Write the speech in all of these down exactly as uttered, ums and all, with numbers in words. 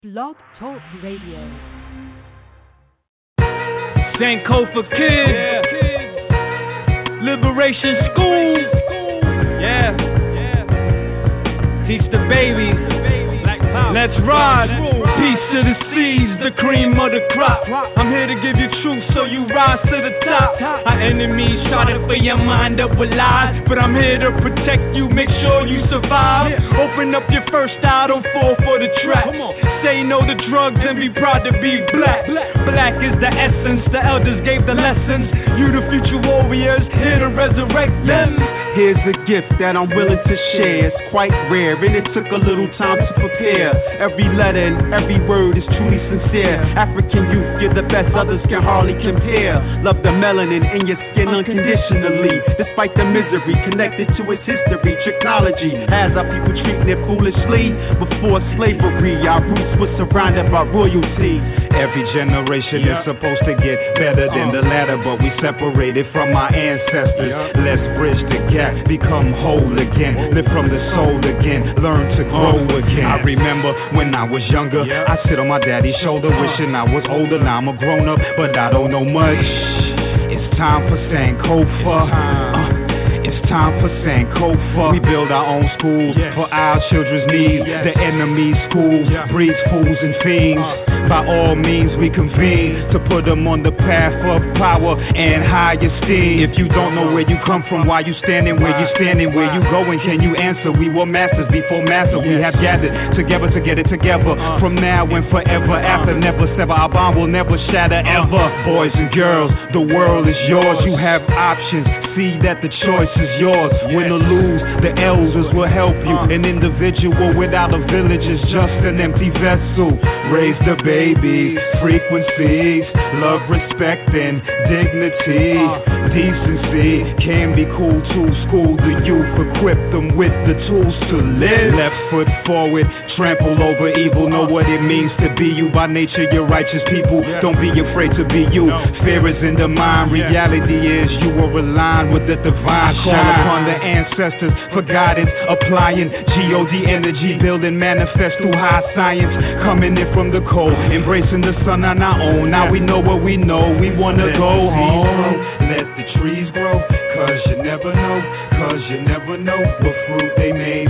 Blog Talk Radio. Sankofa Kids, yeah. Liberation School, yeah. Teach the babies, let's ride. Peace to the seeds, the cream of the crop. I'm here to give you truth so you rise to the top. Our enemies try to fill your mind up with lies, but I'm here to protect you, make sure you survive. Open up your first eye, don't fall for the trap. Say no to drugs and be proud to be black. Black is the essence, the elders gave the lessons. You the future warriors, here to resurrect them. Here's a gift that I'm willing to share. It's quite rare, and it took a little time to prepare. Every letter and every word is truly sincere. African youth, you're the best, others can hardly compare. Love the melanin in your skin unconditionally, despite the misery connected to its history. Technology has our people treating it foolishly. Before slavery, our roots were surrounded by royalty. Every generation yeah. is supposed to get better than uh. the latter, but we separated from our ancestors. Yeah. Let's bridge the gap, become whole again, live from the soul again, learn to grow uh. again. I remember when I was younger, yeah. I sit on my daddy's shoulder, uh. wishing I was older. Now I'm a grown up, but I don't know much. It's time for Sankofa. Uh. It's time for Sankofa. We build our own schools yes. for our children's needs. Yes. The enemy's school yeah. breeds fools and fiends. Uh. By all means we convene to put them on the path of power and high esteem. If you don't know where you come from, why you standing where you standing, where you going, can you answer? We were masters before master. Yes. We have gathered together to get it together. Uh. From now and forever after, never sever. Our bond will never shatter ever. Boys and girls, the world is yours. You have options. See that the choice is yours. Yes. Win or lose, the elders will help you. Uh. An individual without a village is just an empty vessel. Raise the baby, frequencies, love, respect, and dignity. Uh. Decency can be cool too. School the youth, equip them with the tools to live. Left foot forward, trample over evil. Know what it means to be you. By nature, you're righteous people. Yeah. Don't be afraid to be you. No. Fear is in the mind. Yeah. Reality is you are aligned with the divine. Call upon the ancestors for guidance, applying G O D energy, building manifest through high science, coming in from the cold, embracing the sun on our own. Now we know what we know, we wanna let go home. Let the trees grow, cause you never know, cause you never know what fruit they may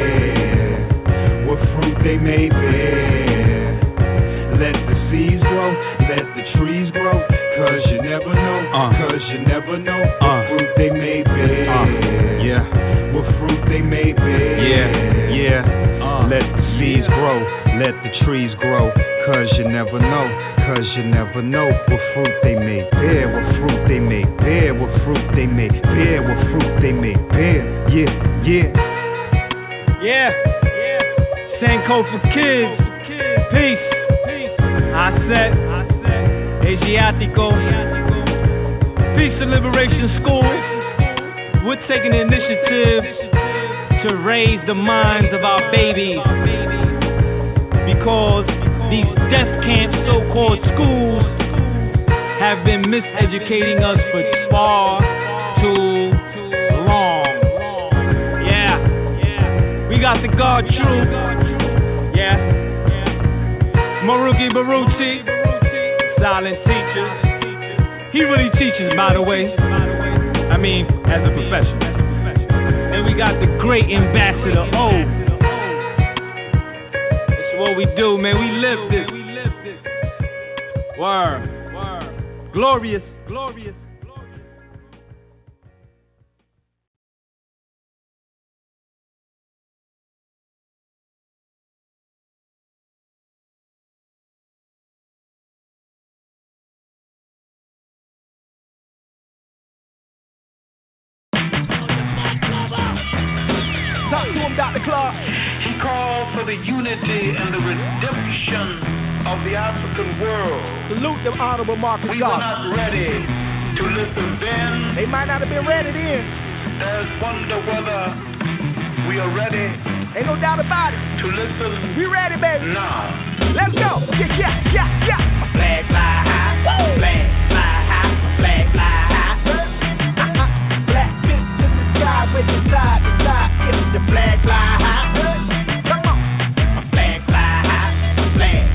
bear, what fruit they may bear. Let the seeds grow, let the trees grow, cause you never know, uh. cause you never know what uh. fruit they may bear. Uh. Yeah, what fruit they may bear. Yeah, yeah. Uh. Let the seeds yeah. grow, let the trees grow, cause you never know, cause you never know what fruit they may bear, what fruit they may bear, what fruit they may bear, what fruit they may bear. Yeah, yeah. Yeah, yeah. Sankofa Kids, peace. I said, Asiatico, Peace and Liberation School. We're taking the initiative to raise the minds of our babies, because these death camp so-called schools have been miseducating us for far too long. Yeah, we got the God truth. Yeah, Maruki Baruchi, silent teacher. He really teaches, by the way. I mean, as a professional. And we got the great ambassador O. That's what we do, man. We live this. Word. Word. Glorious. Glorious. Doctor Clark. He called for the unity and the redemption of the African world. Salute them, Honorable Marcus We Garvey. were not ready to listen then. They might not have been ready then. There's wonder whether we are ready. Ain't no doubt about it. To listen. We ready, baby. Now. Let's go. Yeah, yeah, yeah, yeah. A flag fly high. Woo. Flag fly high. Flag fly high. Uh-huh. Black fish in the sky with the side to side. It's the flag fly high. Come on. A flag fly high. Flag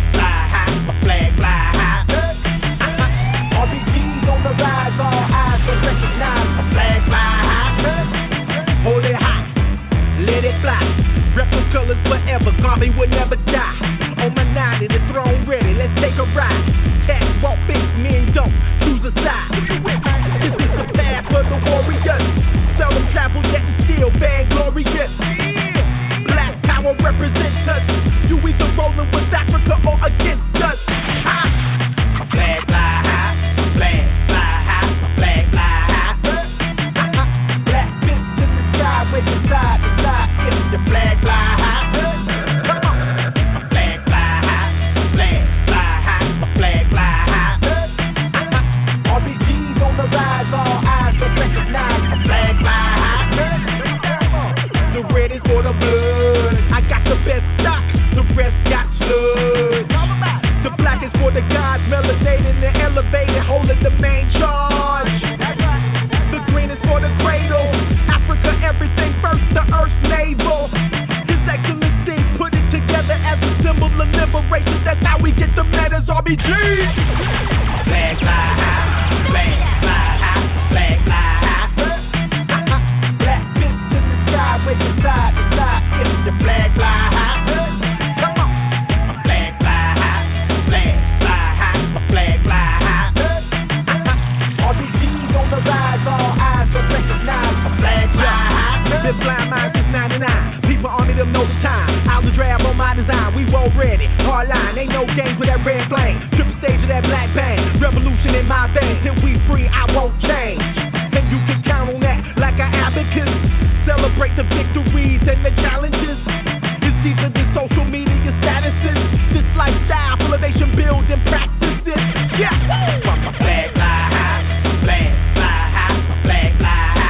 reparations, that's how we get the letters R B G. Flag fly high, flag fly high, flag fly high. Black fists in the sky, waving side to side, if the flag fly high. Come on. My flag fly high, flag fly high, my flag fly high. R B G's on the rise, all eyes will recognize my flag fly high. Been flying mine since ninety-nine. People army them know the time. I'll the drab on my design. We roll ready. Hard line. Ain't no games with that red flame. Triple stage of that black bang. Revolution in my veins. Till we free, I won't change. And you can count on that like an abacus. Celebrate the victories and the challenges. It's deeper than social media statuses. This lifestyle, elevation, building practices. Yeah. My flag fly high, my flag fly high, my flag fly high.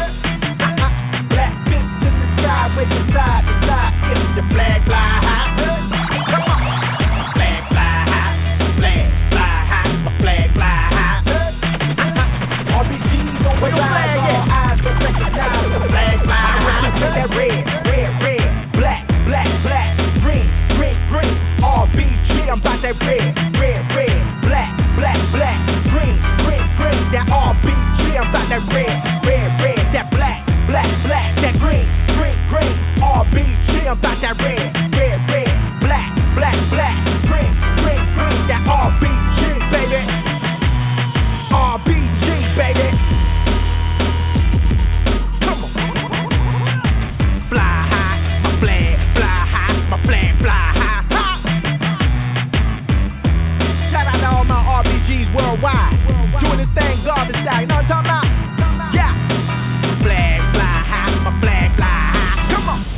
With the side to side, if the flag fly high. Come on. Flag fly high, flag fly high, my flag fly high. R B G's on the rise, all eyes will recognize the flag fly high. Represent that red, red, red, black, black, black, green, green, green. R B G, I'm about that red, red, red, black, black, black, green, green, green. That R B G, I'm about that red, red, red, that black, black, black, that green. R B G, I'm about that red, red, red, black, black, black, green, green, green, that R B G, baby. R B G, baby. Come on. Fly high, my flag, fly high, my flag, fly high. Ha! Shout out to all my R B Gs worldwide. Doing this thing garbage style, you know what I'm talking about? Yeah. Flag, fly high, my flag, fly high. Come on.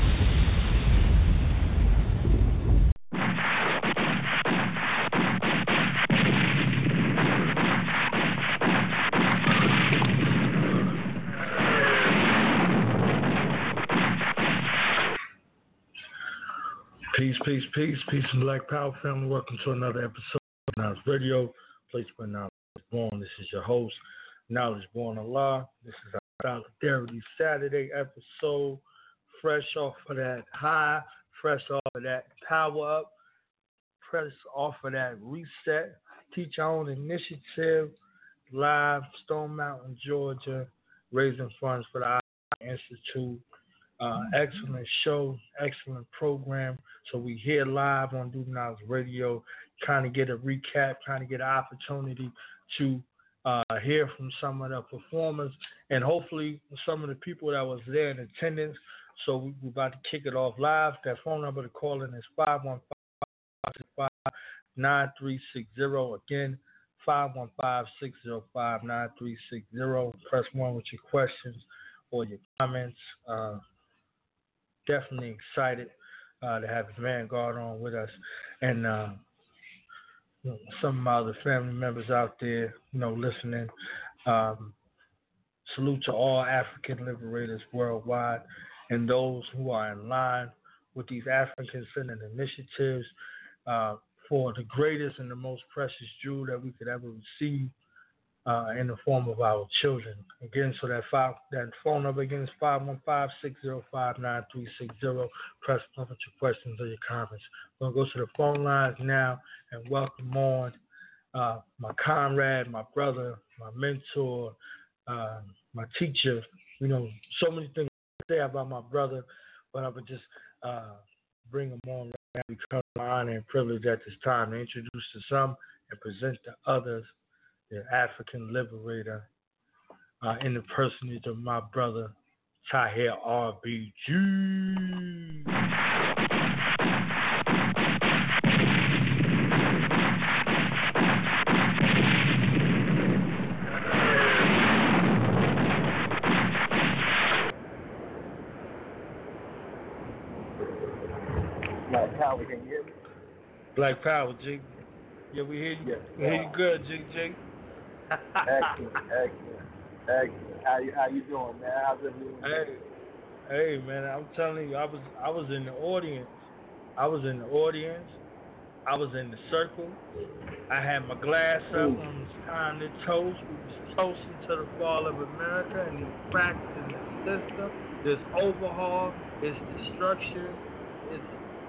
Peace, peace, peace, peace and Black Power family. Welcome to another episode of Knowledge Radio, place where knowledge is born. This is your host, Knowledge Born Allah. This is our Solidarity Saturday episode, fresh off of that high, fresh off of that power up, fresh off of that reset, teach our own initiative, live, Stone Mountain, Georgia, raising funds for the I Institute. Uh, excellent show, excellent program. So we here live on Do Knowledge Radio, kind of get a recap, kind of get an opportunity to uh, hear from some of the performers and hopefully some of the people that was there in attendance. So we, we're about to kick it off live. That phone number to call in is five one five, nine three six zero. Again, five one five, six zero five, nine three six zero. Press one with your questions or your comments. Uh, Definitely excited uh, to have the Vanguard on with us, and uh, you know, some of my other family members out there, you know, listening. Um, salute to all African liberators worldwide, and those who are in line with these African Senate initiatives uh, for the greatest and the most precious jewel that we could ever receive. Uh, in the form of our children. Again, so that five, that phone number again is five one five, six zero five, nine three six zero. Press one with your questions or your comments. We're going to go to the phone lines now and welcome on uh, my comrade, my brother, my mentor, uh, my teacher. You know, so many things to say about my brother, but I would just uh, bring him on right now because of my honor and privilege at this time to introduce to some and present to others the African liberator uh, in the personage of my brother, Tahir R B G. Black Power, can you hear me? Black Power, G. Yeah, we hear you. Yes, we hear you good, G G. Excellent, excellent, excellent. How you how you doing, man? How's everyone? Hey, hey, man, I'm telling you, I was I was in the audience. I was in the audience. I was in the circle. I had my glass up Ooh. on this time to toast. We was toasting to the fall of America and these cracks in the system. This overhaul, its destruction, its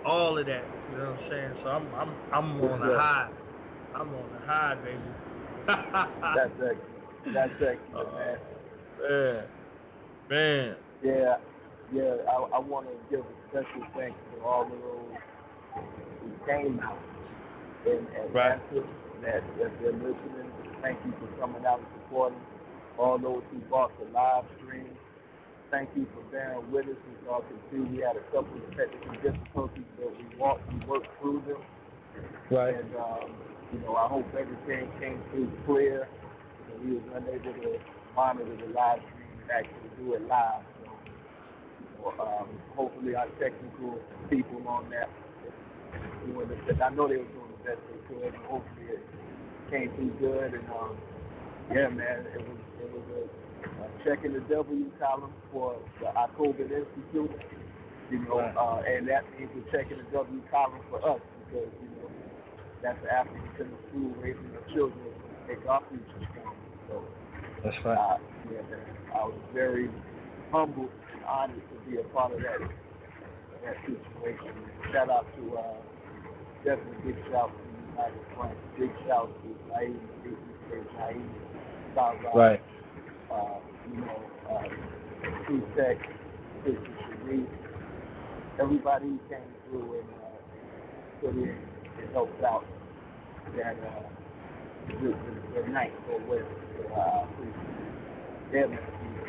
all of that. You know what I'm saying? So I'm I'm I'm on the high. I'm on the high, baby. That's excellent. That's excellent, uh, man. Man, man. Yeah, yeah. I, I want to give a special thanks to all of those who came out and, and right. answered, that that they're listening. Thank you for coming out and supporting. All those who bought the live stream, thank you for bearing with us. As y'all can see, we had a couple of technical difficulties, but we walked, we worked through them. Right. And um, you know, I hope everything came through clear. You know, we was unable to monitor the live stream and actually do it live. So, you know, um, hopefully our technical people on that doing the best. I know they were doing the best they could, and hopefully it came through good. And um, yeah, man, it was it was a, a check in the W column for the October Institute. You know, right. uh, and that means a check in the W column for us because you know that's the African Center School raising our children to make our future strong. So that's right. Uh, yeah, man, I was very humbled and honored to be a part of that that situation. Shout out to uh, definitely big shout to United Front. Big shout to Naeem, Naeem, Southside. Right. Uh, you know, uh, True Tech, Sister Sharice, everybody who came through and uh, put in and helped out that uh, the, the, the night go well. So uh, I appreciate it. Yeah, man.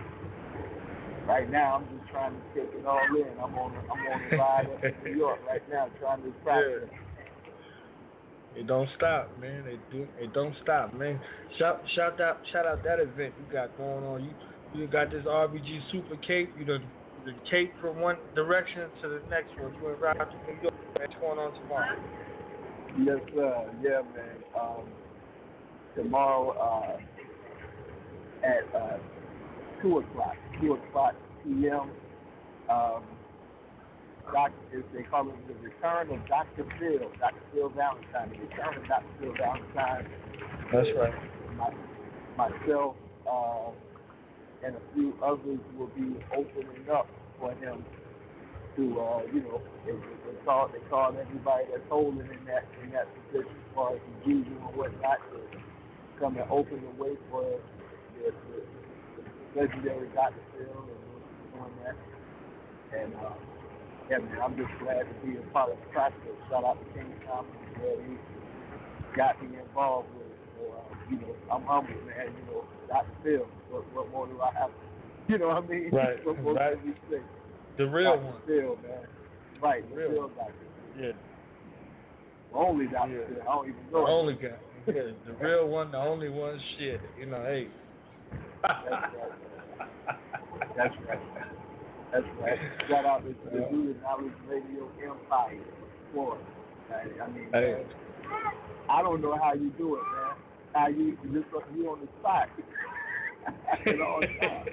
Right now, I'm just trying to take it all in. I'm on, a, I'm on a ride up in New York right now, trying to process. Yeah. It don't stop, man. It do. It don't stop, man. Shout, shout out, shout out that event you got going on. You, you got this R B G Super Cape. You done the cape from one direction to the next one. You went right to New York. What's going on tomorrow? Yes, sir. Yeah, man. Um, tomorrow uh, at uh, two o'clock, two o'clock p m. Um, Doc, they call it the return of Doctor Phil, Doctor Phil Valentine, the return of Doctor Phil Valentine. That's right. My, myself uh, and a few others will be opening up for him to, uh, you know, they, they call they call everybody that's holding in that in that position as far as the Jews and whatnot to come and open the way for the, the, the legendary Doctor Phil and those doing that. And uh, yeah, man, I'm just glad to be a part of the process. Shout out to King Thomas, where he got me involved with it. So, uh, you know, I'm humble, man. You know, Doctor Phil, what, what more do I have to, you know what I mean? Right, what more right. can we say? The real Doctor one. Phil, man. Right, the real real Doctor Yeah. The only Doctor Yeah. Phil. I don't even The know. only guy. Yeah, the real one, the only one. Shit, you know, hey. That's right. That's right. That's right. Shout out to the Yeah. New Knowledge Radio Empire, Florida. I, I mean, Hey. man, I don't know how you do it, man. How you you just you on the spot. You know, on time.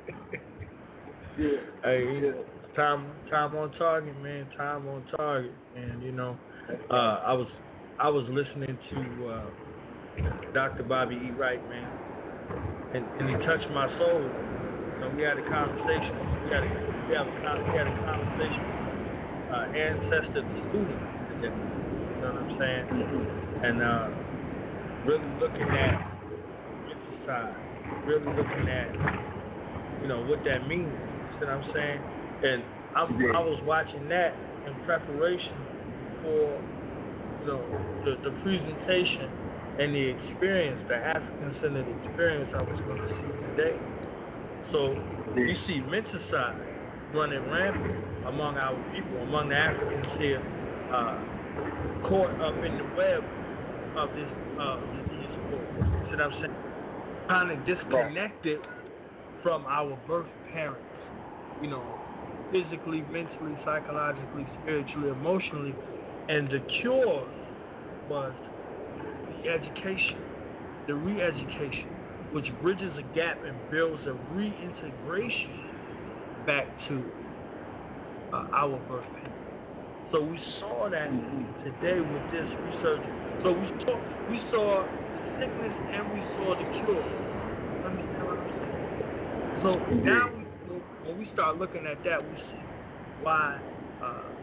Yeah. Hey, Yeah. time time on target, man. Time on target, and you know, uh, I was I was listening to uh, Doctor Bobby E. Wright, man, and, and he touched my soul. You know, we had a conversation. We had a we had a, we had a conversation. Uh, ancestor to student today. You know what I'm saying? And uh, really looking at the side, really looking at you know what that means. You know what I'm saying? And I'm, I was watching that in preparation for you know the, the presentation and the experience, the African-centered experience I was going to see today. So you see menticide running rampant among our people, among the Africans here, uh, caught up in the web of this uh, disease sport. You see what I'm saying? Kind of disconnected from our birth parents, you know, physically, mentally, psychologically, spiritually, emotionally. And the cure was the education, the re-education, which bridges a gap and builds a reintegration back to uh, our birth parents. So we saw that today with this research. So we saw we saw the sickness and we saw the cure. Understand what I'm saying? So now we, when we start looking at that, we see why uh,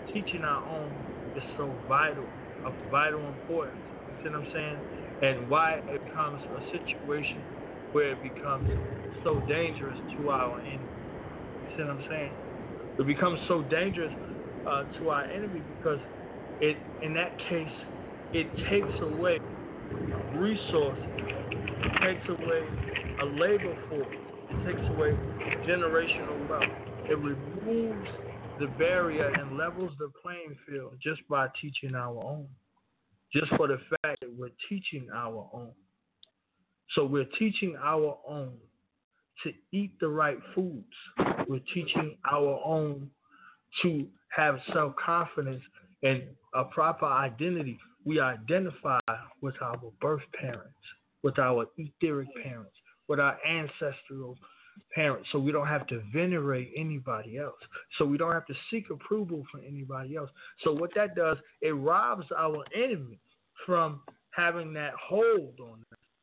teaching our own is so vital, of vital importance. You see what I'm saying? And why it becomes a situation where it becomes so dangerous to our enemy. You see what I'm saying? It becomes so dangerous uh, to our enemy because it, in that case, it takes away resources, it takes away a labor force, it takes away generational wealth. It removes the barrier and levels the playing field just by teaching our own. Just for the fact that we're teaching our own. So we're teaching our own to eat the right foods. We're teaching our own to have self-confidence and a proper identity. We identify with our birth parents, with our etheric parents, with our ancestral parents, so we don't have to venerate anybody else. So we don't have to seek approval from anybody else. So what that does, it robs our enemy from having that hold on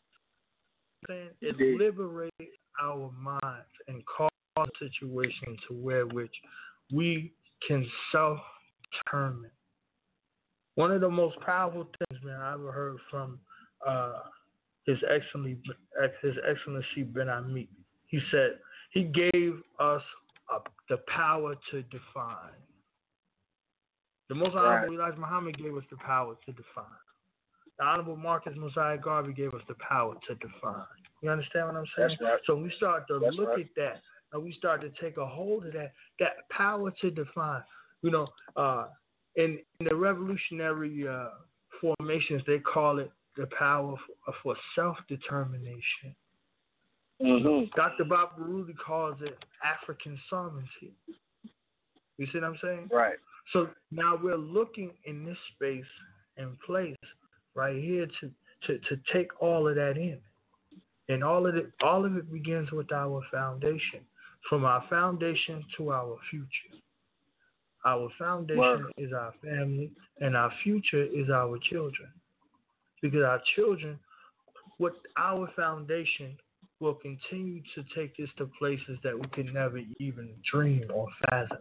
us. It liberates our minds and causes a situation to where which we can self-determine. One of the most powerful things, man, I ever heard from uh, His Excellency, His Excellency Ben Amit. He said he gave us uh, the power to define. The Most Honorable Elijah Muhammad gave us the power to define. The Honorable Marcus Mosiah Garvey gave us the power to define. You understand what I'm saying? That's right. So we start to That's look right. at that, and we start to take a hold of that, that power to define. You know, uh, in, in the revolutionary uh, formations, they call it the power for, for self-determination. Mm-hmm. Doctor Bob Baruti calls it African sovereignty. You see what I'm saying? Right. So now we're looking in this space and place right here to, to, to take all of that in. And all of it all of it begins with our foundation. From our foundation to our future. Our foundation Word. is our family, and our future is our children. Because our children, with our foundation, will continue to take us to places that we could never even dream or fathom.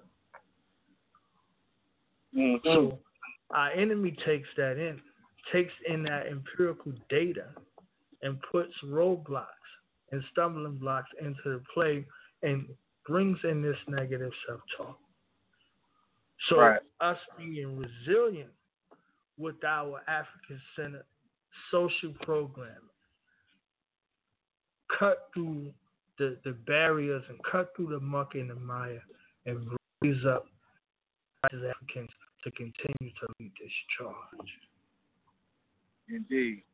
Mm-hmm. So our enemy takes that in, takes in that empirical data and puts roadblocks and stumbling blocks into the play and brings in this negative self-talk. So right. us being resilient with our African-centered social programming, cut through the, the barriers and cut through the muck and the mire and raise up as Africans to continue to lead this charge. Indeed.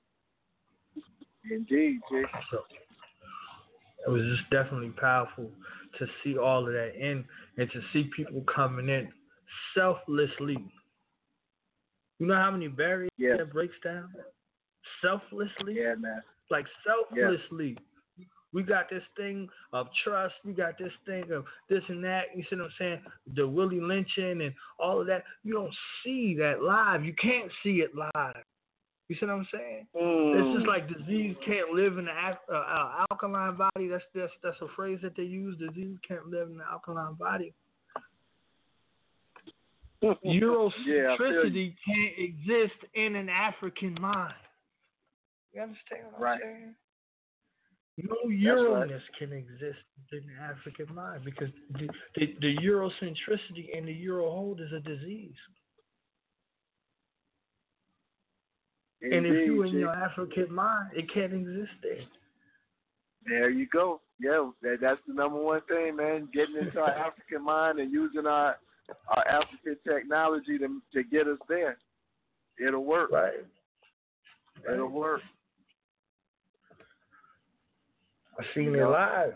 Indeed, Jay. So it was just definitely powerful to see all of that in and to see people coming in selflessly. You know how many barriers yeah. that breaks down? Selflessly? Yeah, man. Like selflessly. Yeah. We got this thing of trust. We got this thing of this and that. You see what I'm saying? The Willie lynching and all of that. You don't see that live. You can't see it live. You see what I'm saying? Mm. It's just like disease can't live in the uh, uh, alkaline body. That's, that's that's a phrase that they use. Disease can't live in the alkaline body. Eurocentricity yeah, can't exist in an African mind. You understand what I'm right. saying? No Euro-ness right. can exist in the African mind because the, the, the Eurocentricity and the Euro hold is a disease. Indeed, and if you in Jay. your African mind, it can't exist there. There you go. Yeah, that, that's the number one thing, man. Getting into our African mind and using our our African technology to to get us there. It'll work. Right. It'll right. work. I seen you it know? live.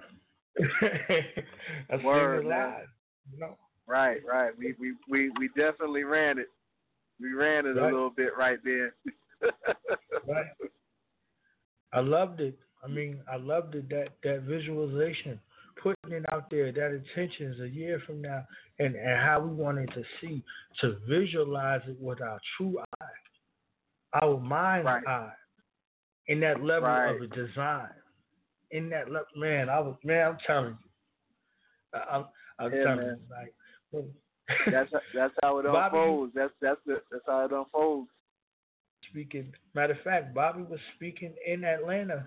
I Word, seen it man. live. You know? Right, right. We we we we definitely ran it. We ran it right. a little bit right there. Right. I loved it. I mean, I loved it, that, that visualization, putting it out there, that intentions a year from now, and, and how we wanted to see, to visualize it with our true eye, our mind's right. eye, in that level right. of a design. In that level, man, I was, man, I'm telling you. I, I'm, I'm yeah, telling man. you, like, when, That's that's how it Bobby, unfolds. That's that's the, that's how it unfolds. Speaking, matter of fact, Bobby was speaking in Atlanta.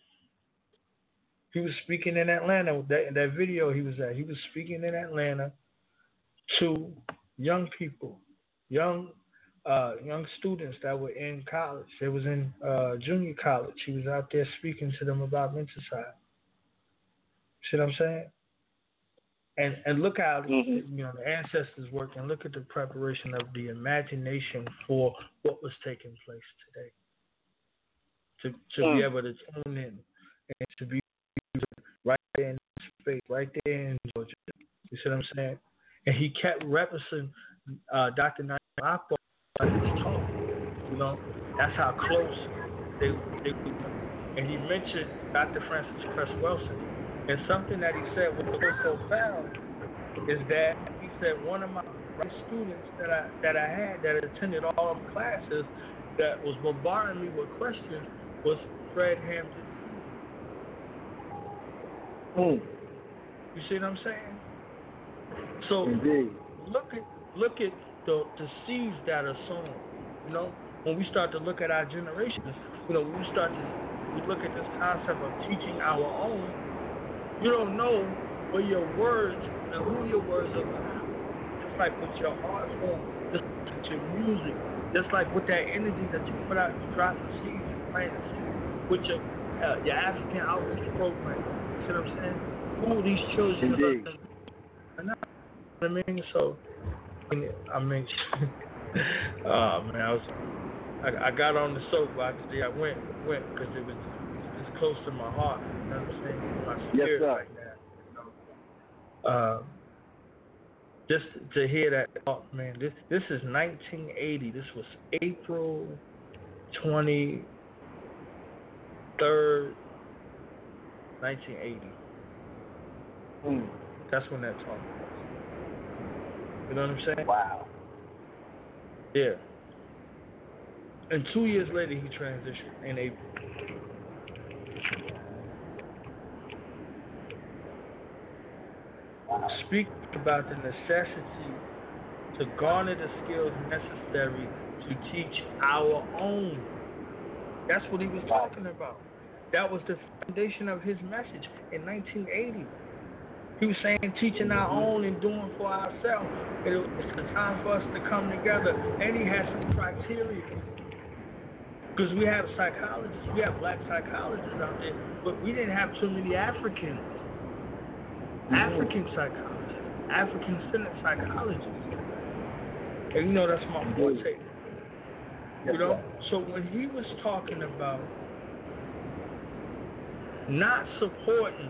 He was speaking in Atlanta. That that video he was at. He was speaking in Atlanta to young people, young uh, young students that were in college. They was in uh, junior college. He was out there speaking to them about menticide. See what I'm saying? And and look how mm-hmm. you know the ancestors worked, and look at the preparation of the imagination for what was taking place today. To to mm. be able to tune in and to be right there in space, right there in Georgia. You see what I'm saying? And he kept referencing uh, Doctor Naim Akbar in his talk. You know, that's how close they they were. And he mentioned Doctor Francis Cress Welsing. And something that he said was so profound is that he said one of my students that I that I had that attended all of the classes that was bombarding me with questions was Fred Hampton. Mm. You see what I'm saying? So Indeed. look at look at the the seeds that are sown. You know, when we start to look at our generations, you know, when we start to we look at this concept of teaching our own. You don't know where your words and who your words are about. Just like with your art form, just with your music, just like with that energy that you put out, you drop the seeds, you plant the seeds, with your uh, your African outreach program. You see what I'm saying? Who these children are. You know what I mean? So, I mean, oh man, I was, I, I got on the soapbox today. I went, went because it was. Close to my heart, you know what I'm saying? My spirit yes, sir. right now. You know? uh, just to hear that, oh, man, this this is nineteen eighty. This was April twenty-third, nineteen eighty. Mm. That's when that talk was. You know what I'm saying? Wow. Yeah. And two years later, he transitioned in April. Speak about the necessity to garner the skills necessary to teach our own. That's what he was talking about. That was the foundation of his message in nineteen eighty. He was saying teaching our own and doing for ourselves. It's the time for us to come together. And he had some criteria. Because we have psychologists, we have black psychologists out there, but we didn't have too many Africans. African psychologists, African-centered psychologists. And you know that's my forte. You know? So when he was talking about not supporting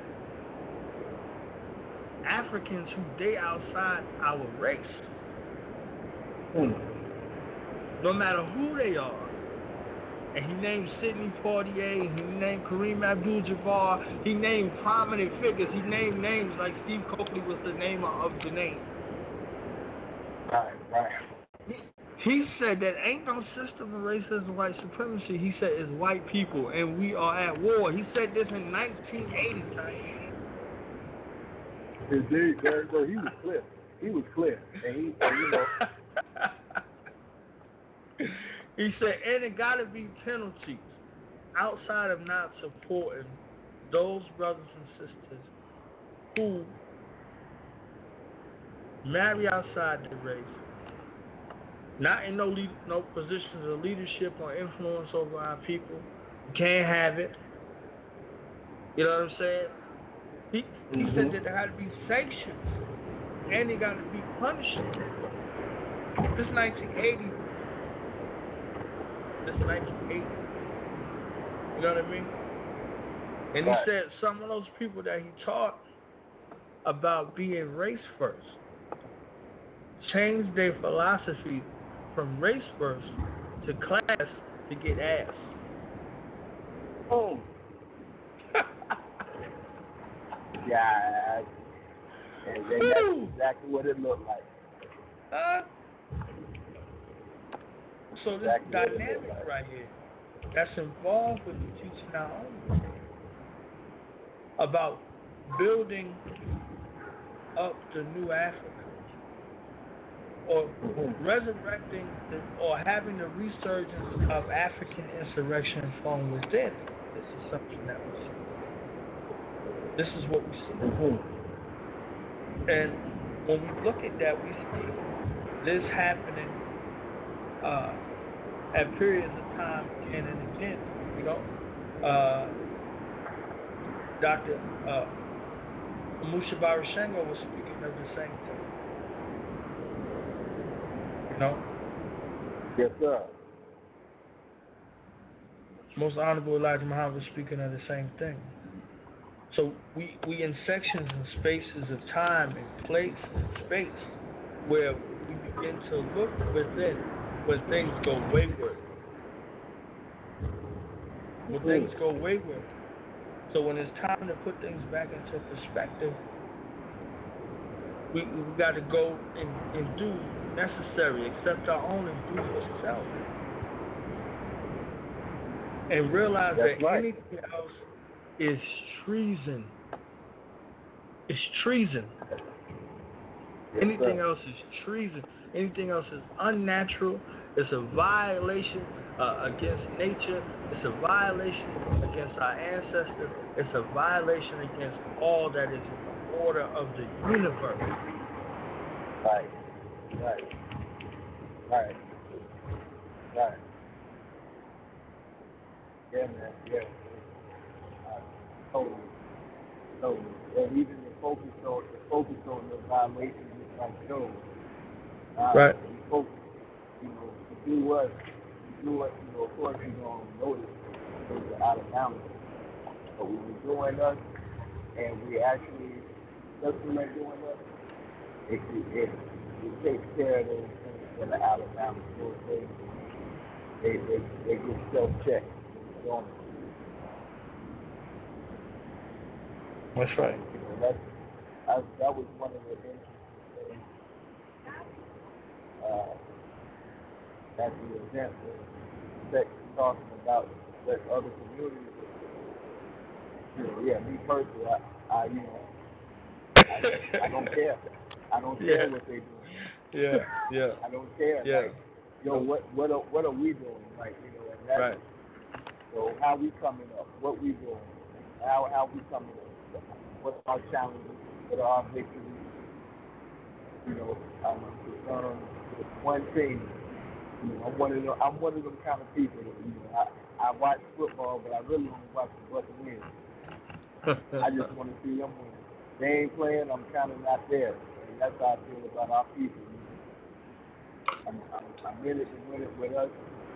Africans who they outside our race, mm. no matter who they are, and he named Sidney Poitier, he named Kareem Abdul-Jabbar, he named prominent figures, he named names like Steve Coakley was the name of the name. Right, right. He, he said that ain't no system of racism and white supremacy. He said it's white people and we are at war. He said this in nineteen eighty. Indeed, very good. He was clear. He was clear. And he, and you know. He said, and it got to be penalties outside of not supporting those brothers and sisters who marry outside the race, not in no lead, no positions of leadership or influence over our people. You can't have it. You know what I'm saying? He he mm-hmm. said that there had to be sanctions, and they got to be punishment. This nineteen eighty. This nineteen eighty. You know what I mean? And he right. said some of those people that he taught about being race first changed their philosophy from race first to class to get ass. Oh. yeah. And, and that's exactly what it looked like. Uh, So this exactly dynamic like. right here that's involved with the teaching our own about building up the new Africa, or resurrecting the, or having the resurgence of African insurrection from within. This is something that we see. This is what we see. And when we look at that, we see this happening uh, at periods of time again and again. You know, uh, Doctor Uh, Musha Barashengo was speaking of the same thing. You know? Yes, sir. Most Honorable Elijah Muhammad was speaking of the same thing. So we, we in sections and spaces of time and place and space where we begin to look within when things go wayward. When things go wayward. So when it's time to put things back into perspective, we we got to go and, and do necessary, accept our own and do yourself. And realize That's that right. anything else is treason. It's treason. Yes, Anything sir. else is treason. Anything else is unnatural. It's a violation uh, against nature. It's a violation against our ancestors. It's a violation against all that is in the order of the universe. Right. Right. Right. Right. Yeah, man. Yeah. Uh, totally. Totally. And even the focus on the focus on the violations is like shows. Uh, Right. We focus, you know, to do what, to do what, you know, of course you're going to notice things are out of balance. But when we're doing us and we actually supplement doing us, it, it, it, it takes care of those things that are out of balance. Those things, they, they, they get self-checked. Doing it. That's right. You know, that's, I, that was one of the interesting things uh, at the event when Beck was talking about what other communities. You know, yeah, me personally, I, I you know, I, I don't care. I don't care Yeah. what they do. Yeah, yeah, I don't care. yeah. Like, yo, what what are, what are we doing? Like, you know, and that's, Right. so how we coming up? What we doing? How how we coming up? What are our challenges? What are our victories? You know, I'm concerned with one thing. You know, I'm one of them. I'm one of them kind of people. That, you know, I I watch football, but I really want to watch the Buccaneers. I just want to see them win. They ain't playing. I'm kind of not there. And that's how I feel about our people. You know? I'm, I'm, I'm in it to win it with us.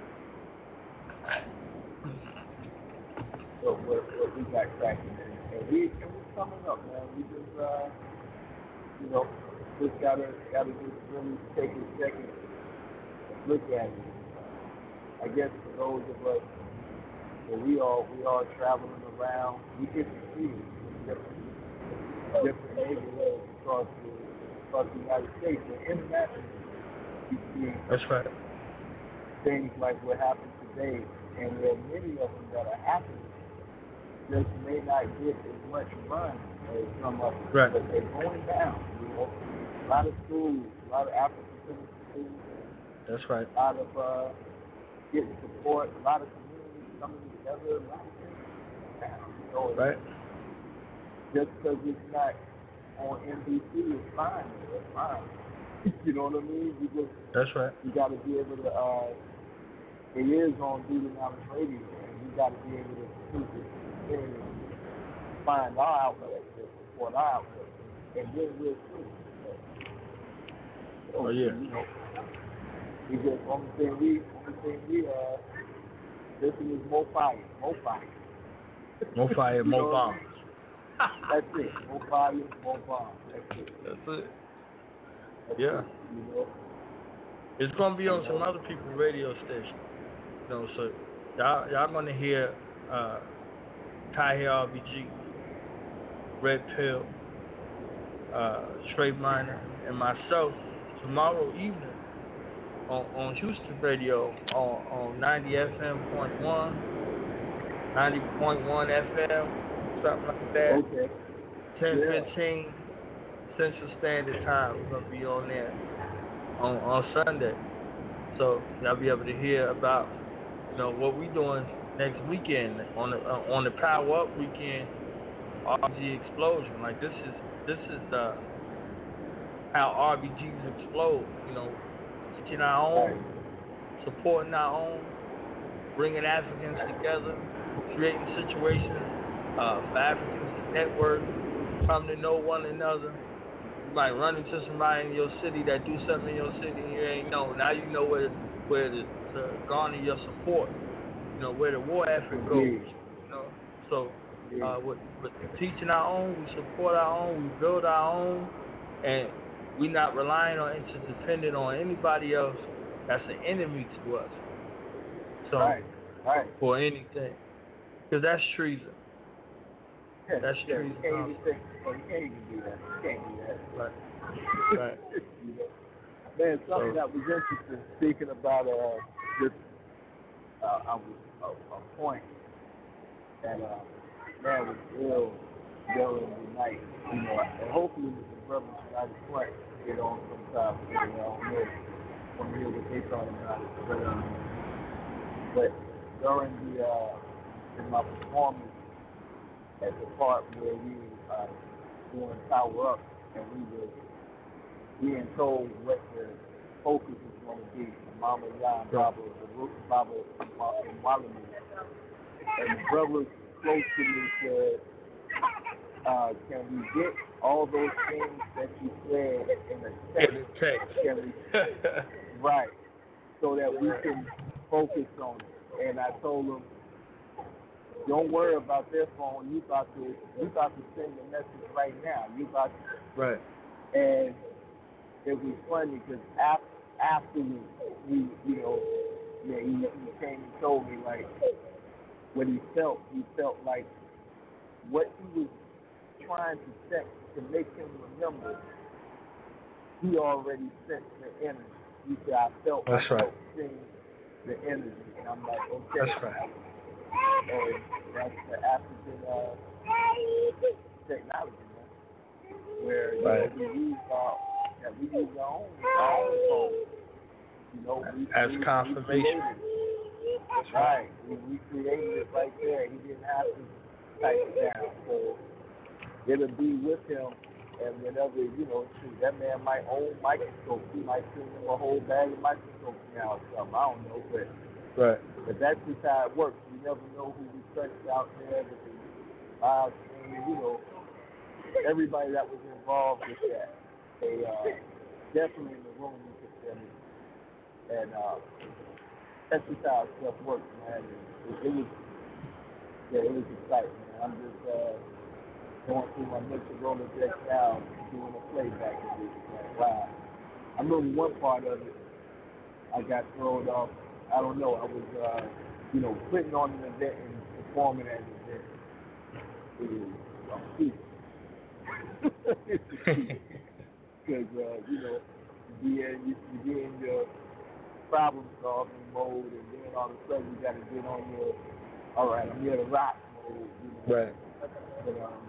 So what, what we got cracking, and, and we and we coming up, man. We just uh, you know, just gotta gotta just really take a second and look at it. I guess for those of us that we all we are traveling around, we get to see it in different different neighborhoods across the across the United States and internationally. We see That's right. things like what happened today, and there are many of them that are happening. Just may not get as much run as some of them, Right. but they're going down. You know, a lot of schools, a lot of African schools, That's right. a lot of uh, getting support, a lot of communities coming together, a lot of things going down. You know, Right. just because it's not on N B C is fine. It's fine. You know what I mean? You just That's right. you got to be able to. Uh, it is on Duty Knowledge Radio, and you got to be able to keep it. Find our outlet, support our outlet, and then we'll see. So, Oh, yeah. You know, we just only thing we, only thing we uh, listen is more fire, more fire. More fire, You more know, bombs. That's it. More fire, more bombs. That's it. That's it. That's Yeah. it, you know. It's gonna be on some other people's radio stations. You know, so y'all y'all gonna hear uh Tahir R B G, Red Pill, uh, Trey Minor, and myself tomorrow evening on, on Houston radio on, on ninety F M point one, ninety point one F M, something like that. Okay. ten Yeah. fifteen Central Standard Time. We're gonna be on there. on on Sunday. So y'all be able to hear about you know what we doing next weekend on the uh, on the Power Up weekend. R B G explosion. Like this is this is the how R B Gs explode. You know, teaching our own, supporting our own, bringing Africans together, creating situations uh, for Africans to network, come to know one another. You might run into somebody in your city that do something in your city you ain't know. Now you know where where to, to garner your support. You know where the war effort goes. You know, so uh, with, with teaching our own, we support our own, we build our own, and we not relying on interdependent on anybody else that's an enemy to us. So right, right. for anything, because that's treason. Yeah, that's yeah, treason. You can't, even think, well, you can't even do that. You can't do that. Right. Right. You know? Man, something So, that was interesting. Speaking about uh, this, uh, I was a, a point that uh, man was ill during the night. You know, and hopefully the brothers United Front get on sometime. You know, I don't know. I want to hear what they thought about it. But, um, but during the uh, in my performance at the part where we were uh, doing Power Up, and we were being told what the focus is going to be, Mama Yan, Baba, the Root, Baba, and Walimi. And the brothers close to me said, uh, can we get all those things that you said in the text? In the text. Can we, right, so that we can focus on it. And I told them, don't worry about their phone. You about to you about to send the message right now. You about to, right. And it was funny because after afterwards, we you know, yeah, he, he came and told me like what he felt. He felt like what he was trying to set to make him remember. He already sent the energy. He said, I felt That's I right. felt seeing the energy, and I'm like, okay. That's right. And that's the African uh, technology, man. Where you right. know, we use our, yeah, we use our own, our own phone. You know, we, as we, confirmation. We That's right. We, we created it right there. He didn't have to type it down, so it'll be with him. And whenever, you know, shoot, that man might own microscopes. He might send him a whole bag of microscopes now or something. I don't know, but right. But that's just how it works. You never know who we touched out there with the live stream. You know, everybody that was involved with that, they uh, definitely in the room you could feel it. And uh, that's just how stuff works, man. It, it was, yeah, it was exciting, man. I'm just uh, going through my mental Rolodex now, doing a playback of this. Like, wow. I remember one part of it, I got thrown off. I don't know. I was, uh, you know, putting on an event and performing at an event. It was a feat. It's a feat. Because, uh, you know, you be, in, you, you be in your problem solving mode, and then all of a sudden you got to get on your, all right, I'm here to rock mode. You know? Right. But um,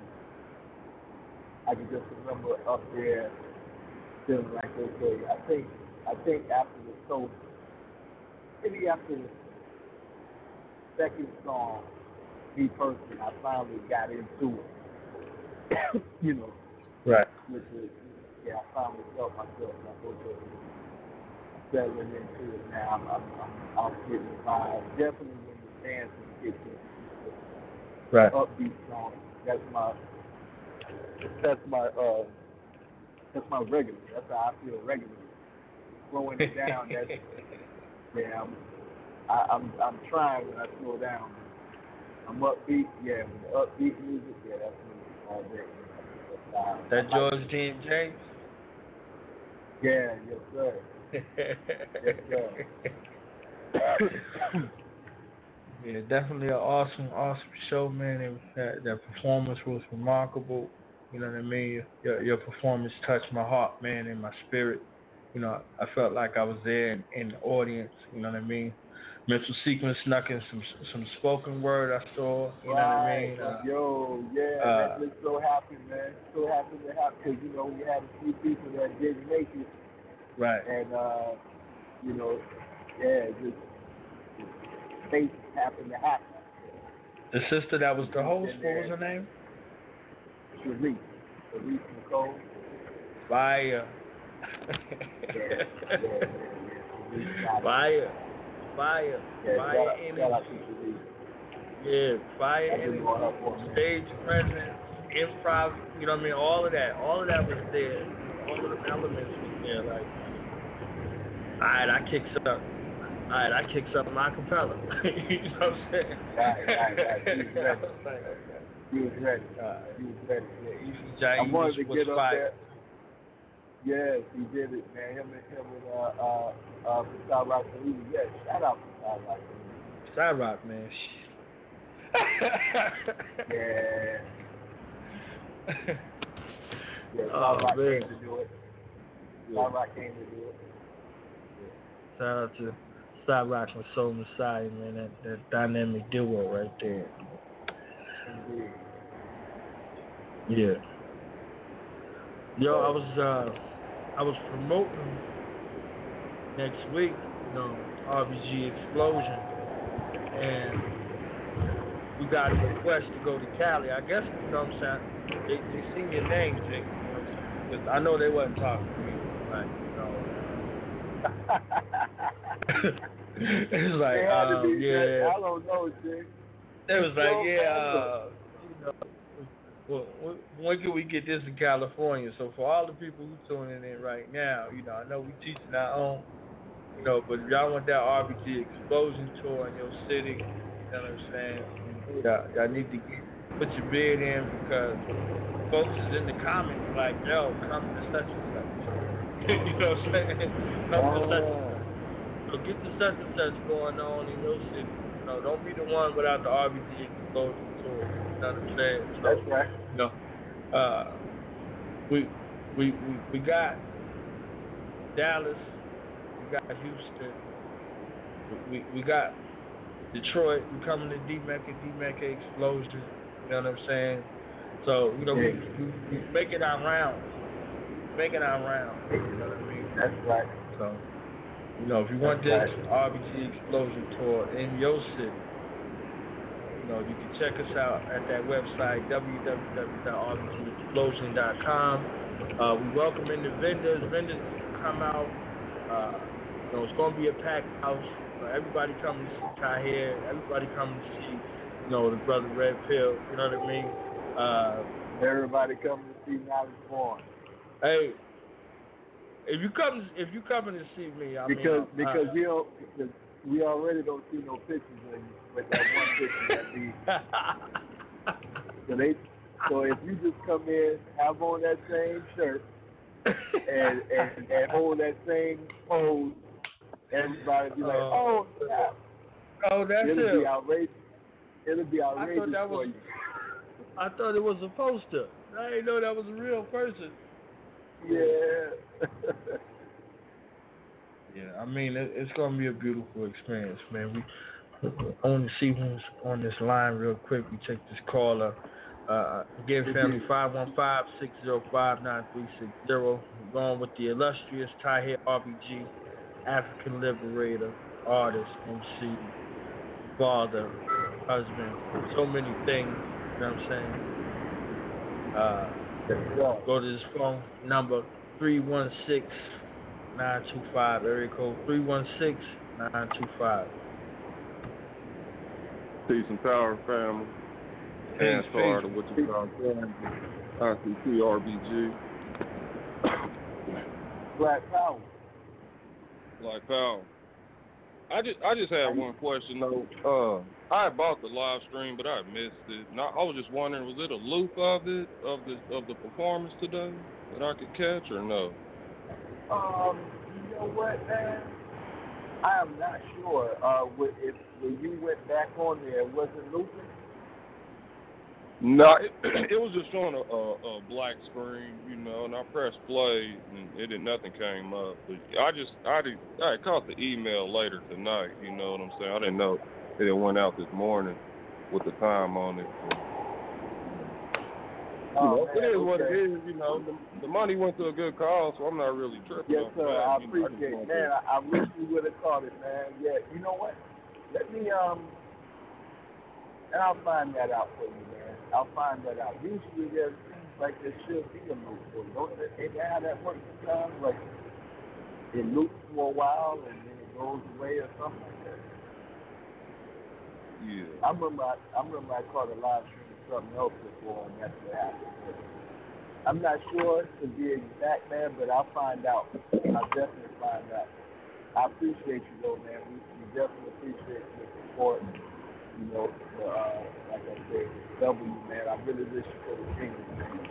I can just remember up there feeling like, okay, I think, I think after the show, maybe after the second song, me personally, I finally got into it. You know. Right. Which is, yeah, I finally felt myself like, okay, settling into it now. I'm, I'm, I'm, I'm getting the vibe. Definitely when the dancing kicks in. Right. Upbeat song. That's my, that's my, uh, that's my regular. That's how I feel regularly. Slowing it down, that's, yeah, I'm, I, I'm I'm trying when I slow down. I'm upbeat, yeah. When the upbeat music, yeah, that's me all day. Uh, that George Dean James? Yeah, yes sir. Yes sir. Yeah, definitely an awesome, awesome show, man. It, that, that performance was remarkable. You know what I mean? Your your performance touched my heart, man, and my spirit. You know, I felt like I was there in, in the audience. You know what I mean? Mental Sequence snuck in some some spoken word I saw. You know what I mean? Uh, Yo, yeah, uh, that makes so happy, man. So happy to have, because, you know, we had a few people that didn't make it Right. And, uh, you know, yeah, just things happened to happen. The sister that was the host, what was her name? Sharice. Sharice Nicole. Fire. yeah, yeah, yeah, yeah. Fire. Fire. Yeah, fire shout, energy. Shout out to Sharice. Yeah, fire I've been energy. going up on Stage presence, improv, you know what I mean? All of that. All of that was there. All of the elements was there. Like, alright, I kicks up. Alright, I kicks up my acapella. You know what I'm saying? Right, right, right. He was ready. He was ready. Uh, he was ready. Yeah, I wanted to get up fire. there. Yes, he did it, man. Him and him and uh uh uh Star Rock. Yes, shout out to Star Rock. Star Rock, man. yeah. Yeah, Oh, Star Rock man. came to do it. Star Rock came to do it. Shout out to Star Rock and Soul Messiah, man. That, that dynamic duo right there. Indeed. Yeah. Yo, I was uh, I was promoting next week, you know, R B G Explosion, and we got a request to go to Cali. I guess, you know what I'm saying, they, they seen your name, Jake, you know what I'm saying? 'Cause I know they wasn't talking to me, like, you know. It's like, um, yeah. I don't know, Jake. It was like, yeah, uh, you know, well, when can we get this in California? So for all the people who tuning in right now, you know, I know we teaching our own, you know, but if y'all want that R B G Explosion tour in your city, you know what I'm saying? Y'all, y'all need to get, put your bid in because folks is in the comments like, yo, come to such and such. You know what I'm saying? Come to such and such. So get the such and such going on in your city. You know, don't be the one without the R B G Explosion tour. You know what I'm saying? So, that's right. You know, uh, we, we, we, we got Dallas, we got Houston, we, we got Detroit, we coming to D-Mecca, D-Mecca Explosion, you know what I'm saying? So, you know, we, we, we making our rounds, making our rounds, you know what I mean? That's right. So, you know, if you want this R B G Explosion tour in your city, you know, you can check us out at that website, w w w dot r b g explosion dot com. Uh, we welcome in the vendors. Vendors come out. Uh, you know, it's going to be a packed house. Uh, everybody coming to see Tahir. Everybody coming to see, you know, the brother Red Pill. You know what I mean? Uh, everybody coming to see Knowledge Born. Hey, if you come, if you coming to see me, I because mean, because uh, we don't because we already don't see no pictures of you with that one picture that we. So they, so if you just come in, have on that same shirt, and and, and hold that same pose, everybody be like, oh, oh, yeah. oh, that's It'll it. be outrageous. It'll be outrageous I thought that for was, you. I thought it was a poster. I didn't know that was a real person. Yeah. Yeah, I mean, it, it's going to be a beautiful experience, man. We I want to see who's on this line real quick. We take this caller. Uh, again, family, five one five, six zero five, nine three six zero. We're going with the illustrious Tahir R B G, African liberator, artist, M C, father, husband, so many things, you know what I'm saying? Uh, go to this phone number, three one six, nine two five, area code three one six, nine two five. Peace and power, family. And start of what you call I C T R B G. Black Power. Black Power. I just I just had one question though. Uh, I bought the live stream, but I missed it. And I, I was just wondering, was it a loop of it of the of the performance today that I could catch or no? Um, you know what, man? I am not sure. Uh, if when you went back on there, was it looping? No, it, it was just showing a, a, a black screen, you know, and I pressed play, and it didn't, nothing came up. But I just, I did, I caught the email later tonight, you know what I'm saying? I didn't know that it went out this morning with the time on it. Oh, know, it man, is what it okay. is. You know, the, the money went to a good cause, so I'm not really tripping. Yes, off sir. that. I You know, appreciate just it, man. want I, I wish we would have caught it, man. Yeah, you know what? Let me um, and I'll find that out for you, man. I'll find that out. Usually there seems like there should be a loop for it. Don't it? Ain't that how that works sometimes? Like it loops for a while and then it goes away or something like that. Yeah. I remember I, I remember I caught a live stream of something else before and that's what happened. But I'm not sure to be exact, man, but I'll find out. I'll definitely find out. I appreciate you, though, man. We, we definitely appreciate your support. You know, the, uh, like I said, W, man. I really wish you could have seen it, man.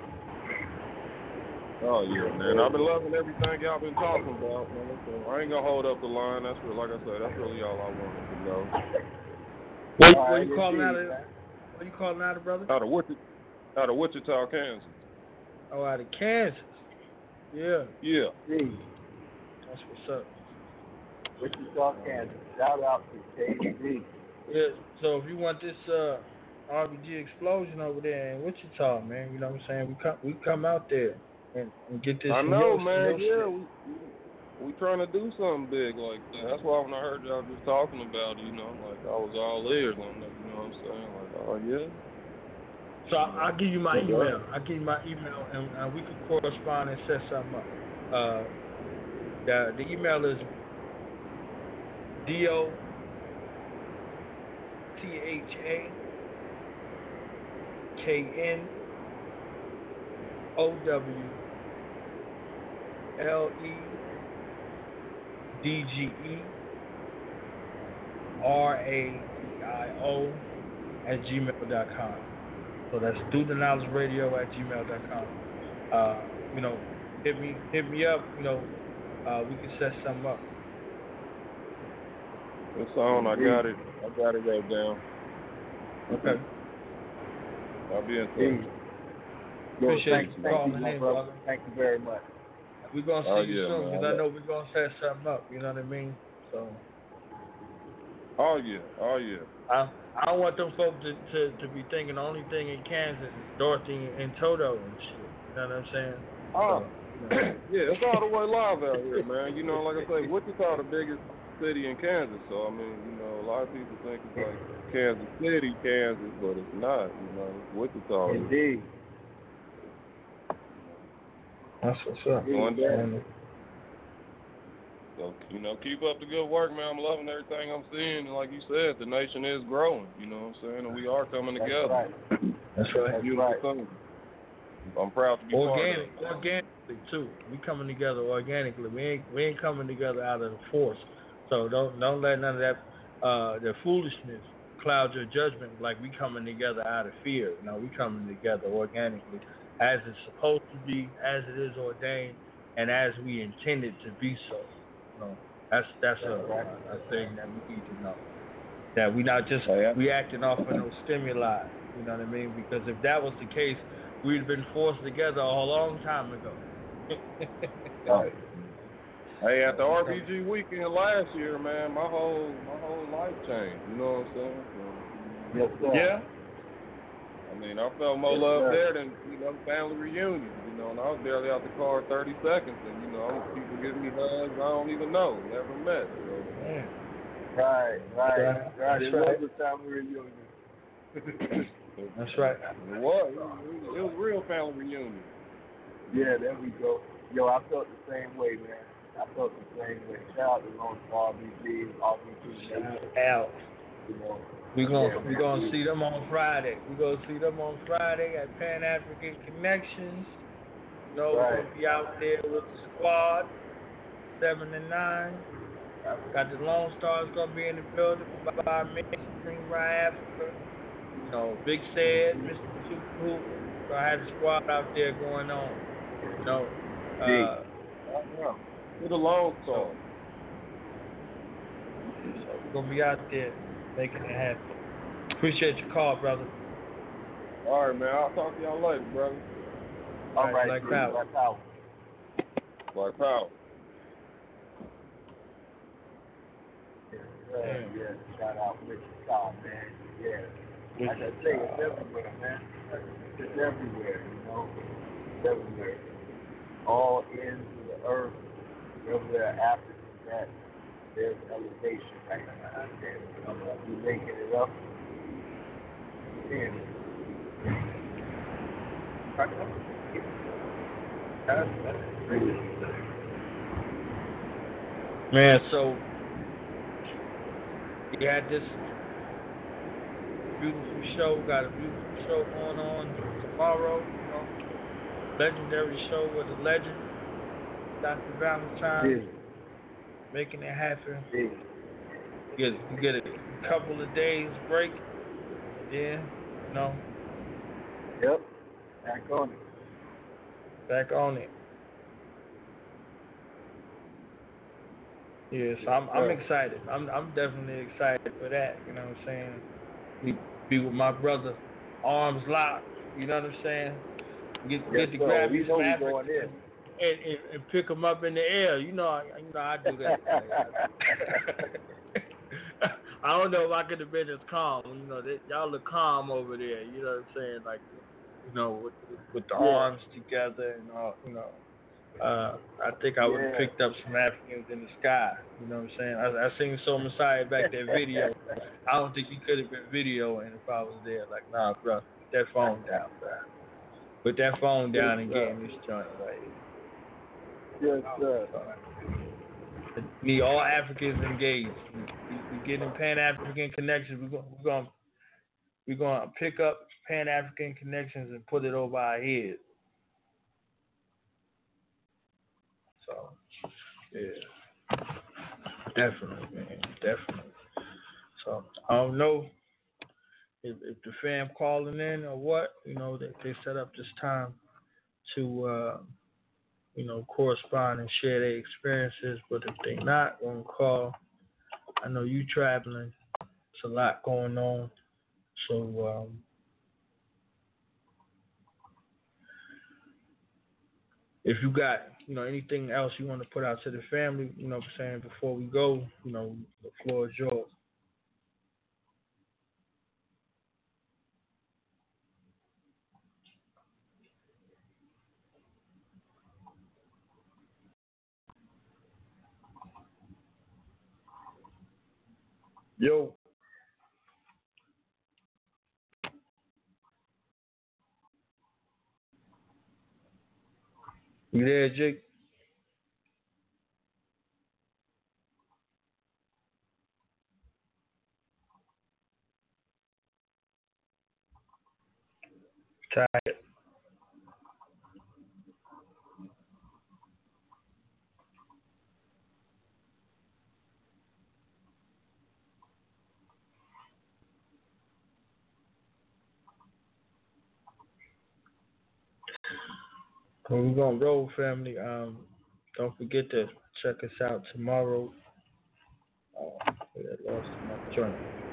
Oh yeah, man. I've been loving everything y'all been talking about, man. So I ain't gonna hold up the line. That's really, like I said, that's really all I wanted to know. What, All what right, you calling out of? indeed, man. What you calling out of, brother? Out of Wichita, out of Wichita, Kansas. Oh, out of Kansas. Yeah, Yeah. Indeed. that's what's up. Wichita, Kansas. Shout out to K D. Yeah. So if you want this uh, R B G explosion over there in Wichita, man, you know what I'm saying? We come, we come out there and, and get this. I in know, your, man. in your Yeah, we, we we trying to do something big like that. That's why when I heard y'all just talking about it, you know, like I was all ears on that. You know what I'm saying? Like, oh yeah. So I'll give you my email. I'll give you my email, and uh, we can correspond and set something up. Uh, the the email is D O T H A K N O W L E D G E R A I O at gmail dot com. So that's student knowledge radio at gmail dot com. Uh, you know, hit me hit me up, you know, uh, we can set something up. It's on. I got it. I got it wrote down. Okay. I'll be in touch. Appreciate thank, you thank calling you, my in, brother. brother. Thank you very much. We're going to see Oh, you yeah, soon man. because I know we're going to set something up, you know what I mean? So. Oh, yeah. Oh, yeah. I, I don't want them folks to, to, to be thinking the only thing in Kansas is Dorothy and Toto and shit. You know what I'm saying? Oh, so, you know. yeah, it's all the way live out here, man. You know, like I say, Wichita the biggest city in Kansas. So, I mean, you know, a lot of people think it's like Kansas City, Kansas, but it's not. You know, it's Wichita. Indeed. That's what's up. Going down. Man. So, you know, keep up the good work, man. I'm loving everything I'm seeing. And like you said, the nation is growing, you know what I'm saying? And we are coming That's together. right. That's right. That's Beautiful right. thing. I'm proud to be Organic, part of it. organically too. We coming together organically. We ain't we ain't coming together out of the force. So don't don't let none of that uh the foolishness cloud your judgment. Like we coming together out of fear. No, we coming together organically, as it's supposed to be, as it is ordained, and as we intended to be so. You know, that's that's a, a, a thing that we need to know. That we not just reacting off of no stimuli. You know what I mean? Because if that was the case, we'd have been forced together a long time ago. Right. Hey, at the R B G weekend last year, man, my whole my whole life changed. You know what I'm saying? So, Yes, sir. yeah. I mean, I felt more Yes, love sir. there than, you know, family reunion. You know, and I was barely out the car thirty seconds, and you know, people giving me hugs I don't even know, never met. So. Man. Right, right, right. That's It right. was a family reunion. That's right. It was. It was, it was a real family reunion. Yeah, there we go. Yo, I felt the same way, man. I felt the same way. Shout out to Lone Star R B G, R B G Nation. Out. You know, We're gonna yeah, we're gonna see them on Friday. We're gonna see them on Friday at Pan African Connections. You know, we're Right. gonna be out there with the squad, seven and nine. Got the Lone Stars gonna be in the building by mainstream Ride Africa. You know, Big Said, Mister Super Hoop. So I had the squad out there going on. You know, uh, Yeah. To the Lone Star. so we're gonna be out there making it happen. Appreciate your call, brother. All right, man. I'll talk to y'all later, brother. All right, Black dude, Power. Black Power. Black Power. Yeah, yeah. Shout out Wichita, man. Yeah. Like I say, it's everywhere, man. It's everywhere, you know. It's everywhere. All ends of the earth, wherever Africans at, there's elevation right now. And you making it up. And man, so we had this beautiful show, got a beautiful show going on tomorrow, you know. Legendary show with a legend, Doctor Valentine, yeah. making it happen. Yeah. You get, you get a couple of days break, yeah, you know. Yep, back on it. Back on it. Yeah, so I'm I'm excited. I'm I'm definitely excited for that. You know what I'm saying? Be, be with my brother, arms locked. You know what I'm saying? Get yes, get to grab you me know some we African going in. and, and, and pick them up in the air. You know, I, you know I do that. I don't know if I could have been as calm. You know, they, y'all look calm over there. You know what I'm saying? Like, you know, with, with the yeah. arms together and all. You know, uh, I think I would have yeah. picked up some Africans in the sky. You know what I'm saying? I, I seen Soul Messiah back that video. I don't think he could have been videoing if I was there. Like, nah, bro, put that phone down, bro. Put that phone down and get in this joint right here. Yes, sir. So, need all Africans engaged. We, we, we getting Pan-African connections. We're going we're gonna, we're gonna pick up Pan-African connections and put it over our heads. So, yeah, definitely, man, definitely. So I don't know if, if the fam calling in or what. You know, they they set up this time to. Uh, you know, correspond and share their experiences, but if they not gonna call, I know you traveling, it's a lot going on, so um, if you got, you know, anything else you want to put out to the family, you know what I'm saying, before we go, you know, the floor is yours. Yo. You there, Jake? Tired. Well, we're gonna roll, family. Um, don't forget to check us out tomorrow. Oh, I lost my joint.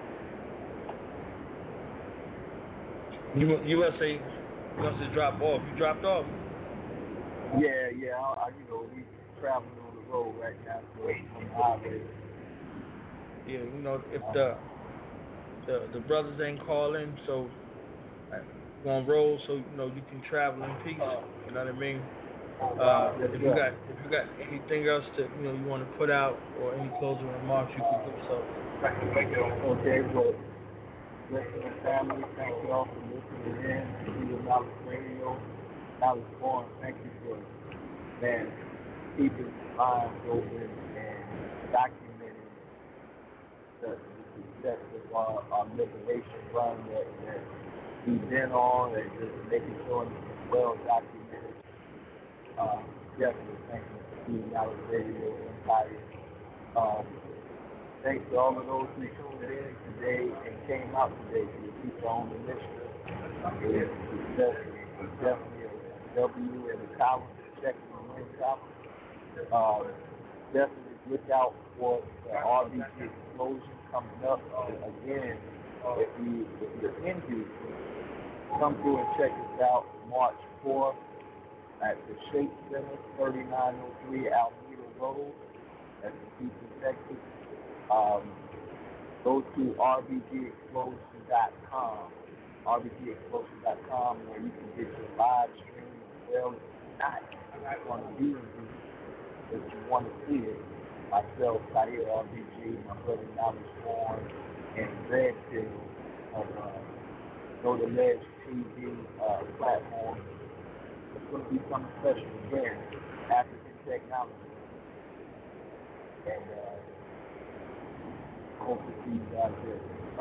You you must say you must have dropped off. You dropped off. Yeah, yeah. I, I, you know, we traveling on the road right now, so it's on the highway. Yeah, you know, if the the the brothers ain't calling, so we're gonna roll, so you know you can travel in peace. You know what I mean? Uh, if you got if you got anything else to you know you want to put out or any closing remarks, you can do so. Okay, well, listening family, thank you all for listening in to the Knowledge Radio, Knowledge Forum. Thank you for man keeping minds open and documenting the success of our, our liberation run that, that we've been on and just making sure it's well documented. Uh, definitely thank you for being Knowledge Radio Empire. Um, thanks to all of those who tuned in today and came out today to the People on the Mission. It's, it's definitely, it's definitely a W in the column, checking the win column. Um, definitely look out for the R B G explosion coming up. Again, if, you, if you're in Houston, come through and check us out March fourth at the Shape Center, thirty-nine oh three Alameda Road. That's in Houston, Texas. Um, go to R B G explosion dot com. R B G explosion dot com, where you can get your live stream as well as not on the video if you want to see it. Myself, Tahir R B G, my brother Knowledge Born, and Red Pill of uh, Go to Ledge T V uh, platform. It's going to be something special again, African technology. And uh, hope to see you guys there.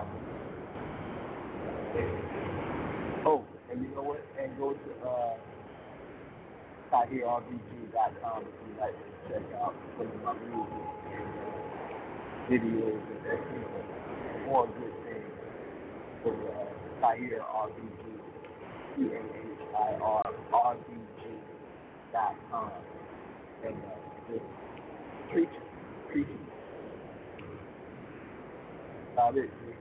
Oh, and you know what? And go to uh, Tahir R B G dot com if you'd like to check out some of my music and uh, videos and everything. More good things for uh, Tahir R B G, T A H I R R B G dot com. And uh, just preaching, preaching. About it, dude.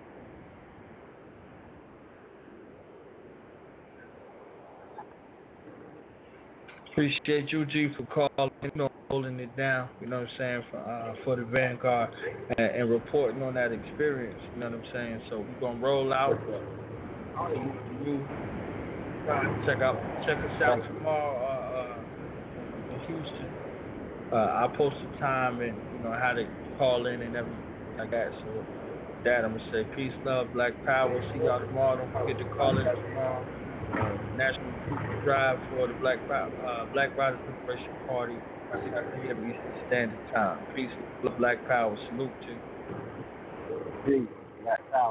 Appreciate you, G, for calling, you know, holding it down, you know what I'm saying, for uh, for the Vanguard and, and reporting on that experience, you know what I'm saying. So we're gonna roll out. But you check out, check us out tomorrow uh, uh, in Houston. Uh, I'll post the time and you know how to call in and everything like that. So with that, I'm gonna say peace, love, black power. See y'all tomorrow. Don't forget to call in tomorrow. Uh, National People's Drive for the Black uh, Black Riders Liberation Party. I think I can hear Eastern Standard Time. Peace, love, black power. Salute to you. Peace, black power.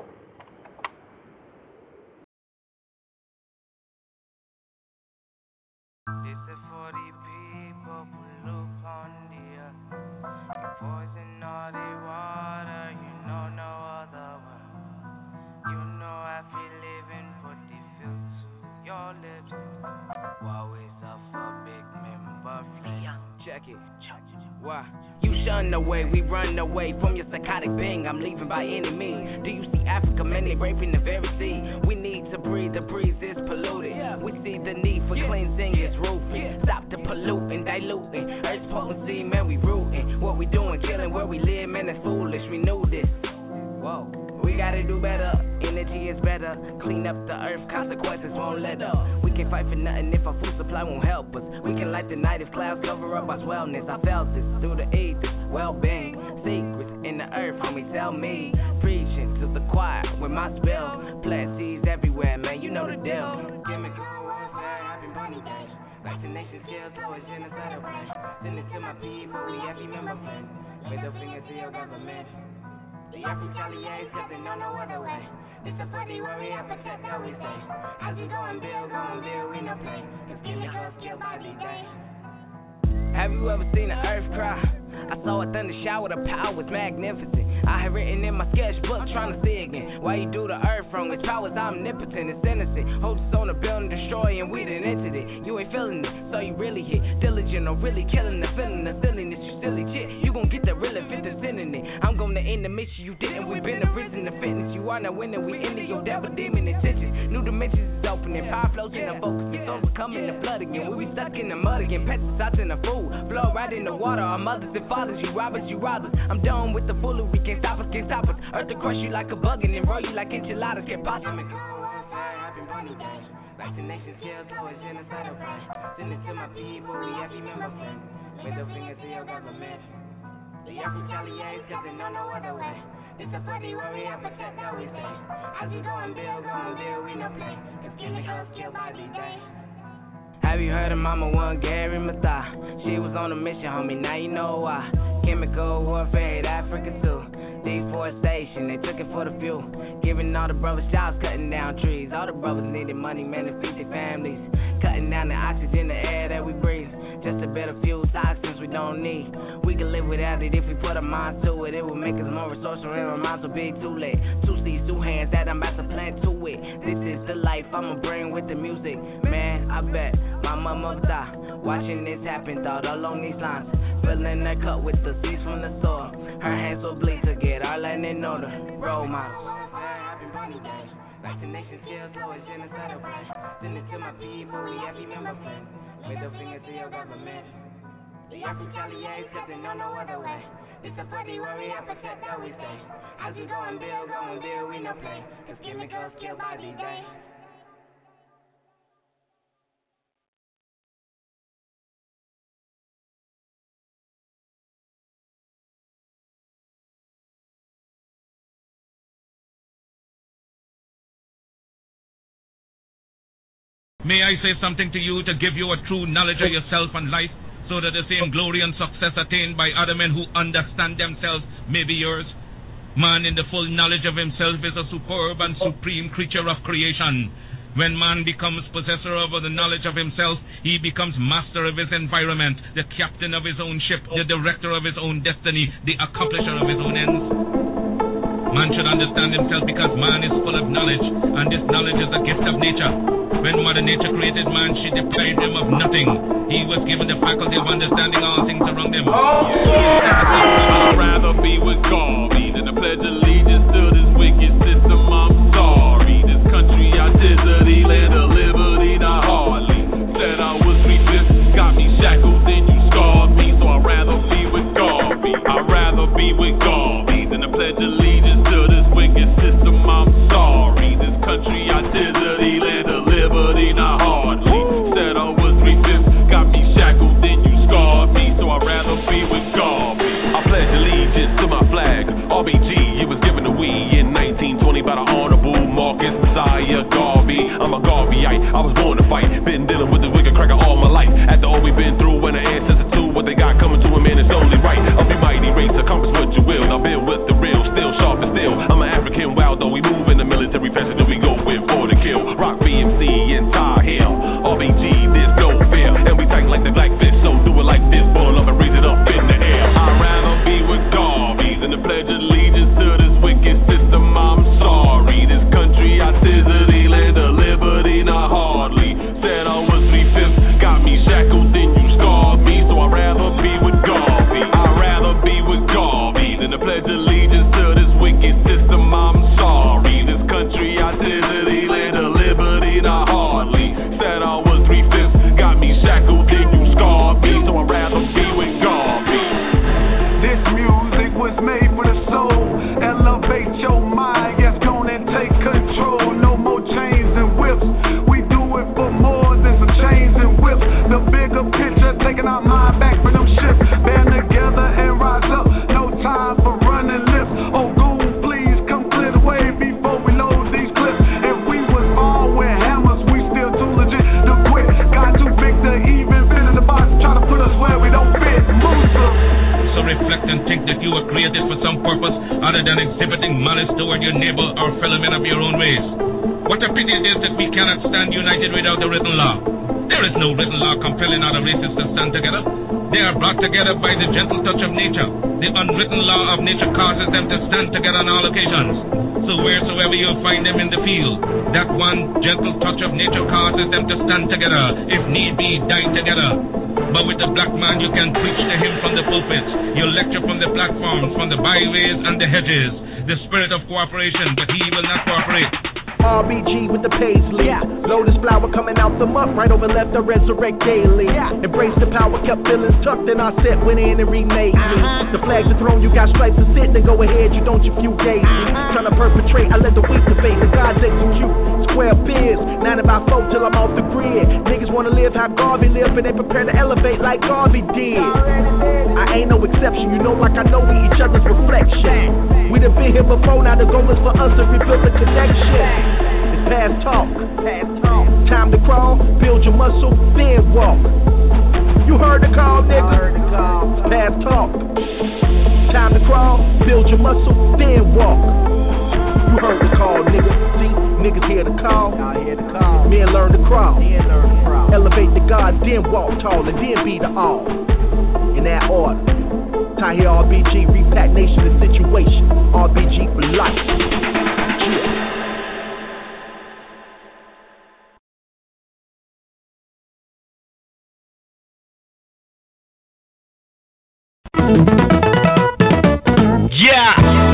This is for the people who look on the earth. You poison all the water, you know no other one. You know I feel living for the filter. Your lips, always up for big member free. Check it, why? You shun away, we run away from your psychotic being. I'm leaving by any means. Do you see Africa, man, they raping the very sea. We need to breathe, the breeze is polluted. We see the need for cleansing is roofing. Stop the polluting, diluting. Earth's potency, man, we rooting. What we doing, killing where we live, man, it's foolish. We knew this. Whoa. We gotta do better, energy is better. Clean up the earth, consequences won't let up. We can't fight for nothing if our food supply won't help us. We can light the night if clouds cover up our wellness. I felt this through the ether, well-being. Secrets in the earth, homie, tell me. Preaching to the choir with my spell. Plant seeds everywhere, man, you know the deal. Chemical warfare, happy bunny days. Vaccination skills, low as genocide of rain. Send it to my people, we have remember friends. Middle finger to your government. The retaliate, cause they know no other way. It's a party where we have protect how we say. As we go and build, go and build, we no play. Cause chemicals kill by the day. Have you ever seen an earth cry? I saw a thunder shower, the power was magnificent. I had written in my sketchbook, trying to see again. Why you do the earth wrong? Its power's omnipotent, it's innocent. Holds us on the building, destroying, we done entered it. You ain't feeling it, so you really hit diligent or really killing the feeling, the silliness, you silly shit. You gon' get the relevant that's in it. I'm gonna end the mission you didn't. We've been the prison, the fitness. You are not winning, we ended your devil demon intentions. New dimensions is opening, power flows in the focus. It's overcoming the flood again. We be stuck in the mud again, pesticides in the food. Flow right in the water, our mothers and fathers, you robbers, you robbers. I'm done with the foolery, can't stop us, can't stop us. Earth to crush you like a bug and then roll you like enchiladas, can't possibly. Vaccination skills, low as genocide of rain. Send it to my people, we have remember friends. Middle finger to your government. The retaliate, cause they know no other way. It's a party where we have protect how we say. As we go and build, go and build, we no play. Cause chemicals kill by the day. Have you heard of Mama One, Gary Mathai? She was on a mission, homie, now you know why. Chemical warfare, hate Africa too. Deforestation, they took it for the fuel. Giving all the brothers jobs, cutting down trees. All the brothers needed money, man, to feed their families. Cutting down the oxygen, the air that we breathe. Just a better fuel, toxins we don't need. We can live without it if we put our minds to it. It will make us more resourceful and our minds will be too late. Two seeds, two hands that I'm about to plant to it. This is the life I'ma bring with the music. Man, I bet my mama die. Watching this happen, thought along these lines. Filling her cup with the seeds from the soil. Her hands will bleed to get our land in order. Role models. Vaccination skills, low as genocide of rain. Send it to my people, we have remember friends. Middle finger to your government. The retaliate, cause they know no other way. It's a party where we have protect how we stay. As we go and build, go and build, we no play. Cause chemicals kill by the day. May I say something to you to give you a true knowledge of yourself and life, so that the same glory and success attained by other men who understand themselves may be yours? Man in the full knowledge of himself is a superb and supreme creature of creation. When man becomes possessor of the knowledge of himself, he becomes master of his environment, the captain of his own ship, the director of his own destiny, the accomplisher of his own ends. Man should understand himself because man is full of knowledge, and this knowledge is a gift of nature. When Mother Nature created man, she deprived him of nothing. He was given the faculty of understanding all things around him. Oh, yeah. I'd rather be with Garvey than to pledge allegiance to this wicked system. I'm sorry. This country I desert, land of liberty, not hardly. Said I was weak, got me shackled, then you scarred me. So I'd rather be with Garvey. I'd rather be with Garvey than to pledge allegiance to this wicked system. I'm sorry. This country I desert, land of liberty, not hardly. Said I was three-fifths, got me shackled, then you scarred me. So I'd rather be with Garvey. I pledge allegiance to my flag, R B G. It was given to we in nineteen twenty by the Honorable Marcus Messiah Garvey. I'm a Garveyite, I was born to fight. Been dealing with the wicked cracker all my life. After all we've been through and the ancestors too, what they got coming to a man is only right. Of your mighty race, accomplish what you will. I've been with the real, still sharp and still. I'm an African wild, though we move in the military fashion, then we go with for the kill. Rock B M C and Tar Hill, R B G, there's no fear. And we tight like the blackfish, so do it like this, boil up and raise it up in the air. I'd rather be with Garvey than to pledge allegiance to this wicked system. I'm sorry, this country I desert, land of liberty, not hardly. Said I was three-fifths, got me shackled, then you scarred me. So I'd rather be with Garvey. I'd rather be with Garvey than to pledge allegiance to this wicked system. I'm sorry, this country I desert, land of liberty, not hardly. Said I was three-fifths, got me shackled, then you scarred me. So I'd rather be with Garvey. This music was made for the soul. Elevate your mind, yes, go and take control. No more chains and whips. We do it for more than some chains and whips. The bigger picture, taking our mind back from them ships. Band together and rise up. No time for running lips. Oh, goon, please come clear the way before we load these clips. If we was all with hammers, we still too legit to quit. Got too big to even fit in the box. Try to put us where we don't fit. So reflect and think that you were created for some purpose other than exhibiting malice toward your neighbor or fellow men of your own race. What a pity it is that we cannot stand united without a written law. There is no written law compelling other races to stand together. They are brought together by the gentle touch of nature. The unwritten law of nature causes them to stand together on all occasions. So wheresoever you find them in the field, that one gentle touch of nature causes them to stand together, if need be, die together. But with the black man, you can preach to him from the pulpits. You lecture from the platforms, from the byways and the hedges. The spirit of cooperation, but he will not cooperate. R B G with the paisley. Yeah. Lotus flower coming out the muck, right over left, I resurrect daily. Yeah. Embrace the power, kept feelings tucked, and I set went in and remade me. Uh-huh. The flag's the throne, you got stripes to sit, then go ahead, you don't, you few gaze me. Uh-huh. Trying to perpetrate, I let the weak debate, the gods execute. Square biz, nine about four till I'm off the grid. Niggas wanna live how Garvey lived, and they prepare to elevate like Garvey did. I ain't no exception, you know, like I know we each other's reflection. We done been here before, now the goal is for us to rebuild the connection. It's past talk. Past talk. Time to crawl, build your muscle, then walk. You heard the call, nigga. I heard the call. It's past talk. Time to crawl, build your muscle, then walk. You heard the call, nigga. See, niggas hear the call. I hear the call. Men learn to crawl. Men learn to crawl. Elevate the God, then walk tall, and then be the all. In that order. Tahir R B G, repack nation the situation. R B G for life. Yeah. Yeah.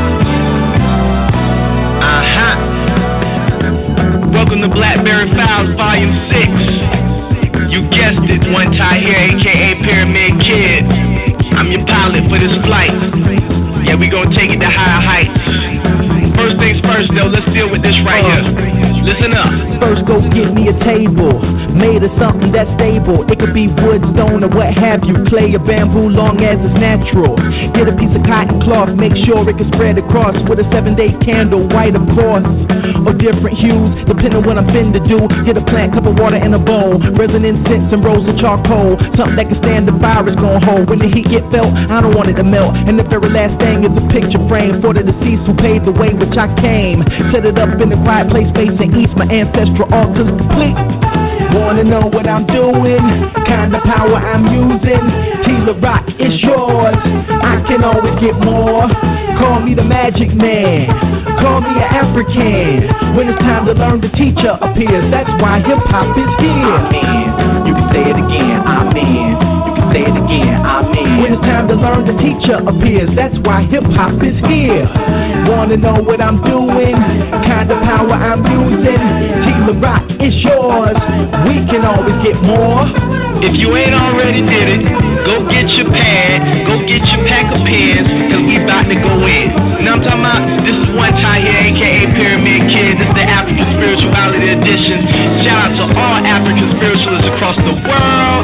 Uh-huh. Welcome to Blackberry Files Volume six. You guessed it, one Tahir, aka Pyramid Kid. I'm your pilot for this flight. Yeah, we gon' take it to higher heights. First things first, though, let's deal with this right here. Listen up. First, go get me a table made of something that's stable. It could be wood, stone, or what have you. Clay or bamboo, long as it's natural. Get a piece of cotton cloth, make sure it can spread across with a seven-day candle, white of course, or different hues, depending on what I'm finna do. Get a plant, cup of water, and a bowl. Resin, incense, and rolls of charcoal. Something that can stand the fire is gon' hold. When the heat get felt, I don't want it to melt. And the very last thing is a picture frame for the deceased who paved the way which I came. Set it up in a quiet place facing east. My ancestral altar's complete. Wanna know what I'm doing? Kind of power I'm using. Tila Rock, it's yours. I can always get more. Call me the magic man. Call me an African. When it's time to learn, the teacher appears. That's why hip-hop is here. I'm in. You can say it again. I'm in. You can say it again. I'm in. When it's time to learn, the teacher appears. That's why hip-hop is here. Wanna know what I'm doing? Kind of power I'm using. Tila Rock, it's yours. We can always get more. If you ain't already did it, go get your pad, go get your pack of pens, cause we about to go in. You know what I'm talking about? This is One Tie here, aka Pyramid Kid. This is the African Spirituality Edition. Shout out to all African spiritualists across the world.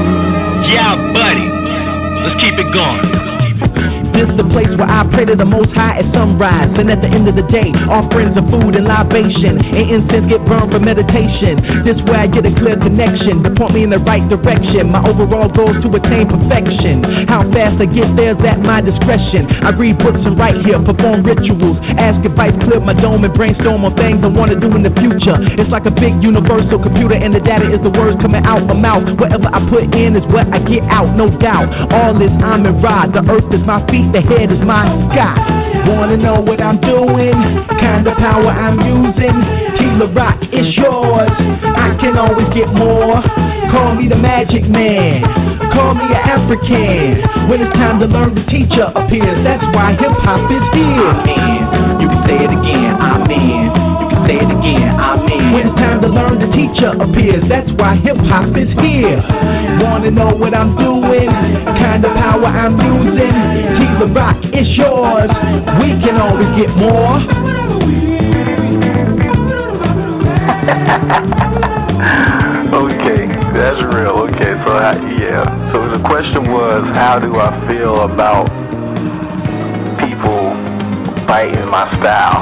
Yeah, buddy. Let's keep it going. This is the place where I pray to the Most High at sunrise. And at the end of the day, offerings of food and libation and incense get burned for meditation. This way I get a clear connection to point me in the right direction. My overall goal is to attain perfection. How fast I get there is at my discretion. I read books and write here, perform rituals, ask advice, clear my dome and brainstorm on things I want to do in the future. It's like a big universal computer and the data is the words coming out my mouth. Whatever I put in is what I get out, no doubt. All this I'm in ride, the earth is my feet. The head is my sky. Wanna know what I'm doing? Kind of power I'm using. Tila Rock, it's yours. I can always get more. Call me the magic man. Call me an African. When it's time to learn, the teacher appears. That's why hip-hop is here. I'm in. You can say it again. I'm in. You can say it again. I'm in. When it's time to learn, the teacher appears. That's why hip-hop is here. Wanna know what I'm doing? Kind of power I'm using. Tila Rock, it's yours. We can always get more. Okay, that's real. Okay, so I, yeah. So the question was, how do I feel about people biting my style?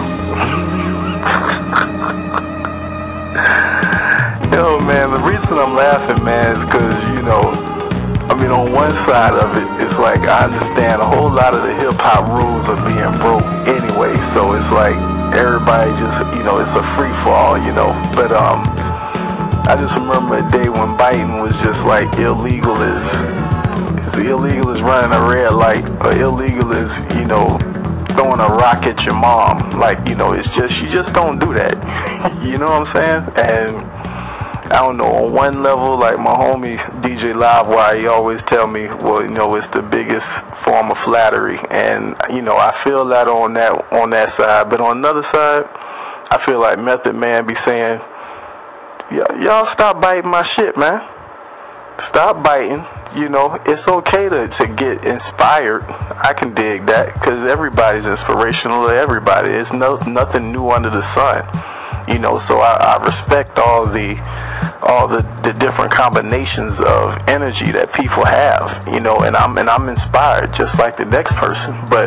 Yo, man, the reason I'm laughing, man, is because, you know, I mean, on one side of it, it's like I understand a whole lot of the hip-hop rules are being broke anyway, so it's like everybody just, you know, it's a free-for-all, you know, but um, I just remember a day when biting was just like illegal as, it's illegal as running a red light, or illegal as, you know, throwing a rock at your mom, like, you know, it's just, you just don't do that, you know what I'm saying, and I don't know, on one level, like my homie D J Livewire, he always tell me, well, you know, it's the biggest form of flattery, and, you know, I feel that on that on that side, but on another side, I feel like Method Man be saying, y'all stop biting my shit, man. Stop biting. You know, it's okay to, to get inspired. I can dig that, because everybody's inspirational to everybody. There's no, nothing new under the sun. You know, so I, I respect all the all the, the different combinations of energy that people have, you know, and I'm and I'm inspired just like the next person. But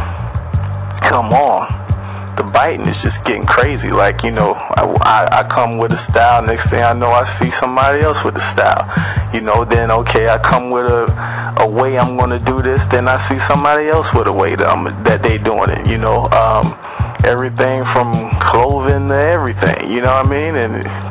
come on, the biting is just getting crazy. Like, you know, I, I, I come with a style, next thing I know I see somebody else with a style. You know, then okay, I come with a a way I'm gonna do this, then I see somebody else with a way that I'm, that they doing it. You know, um, everything from clothing to everything. You know what I mean? And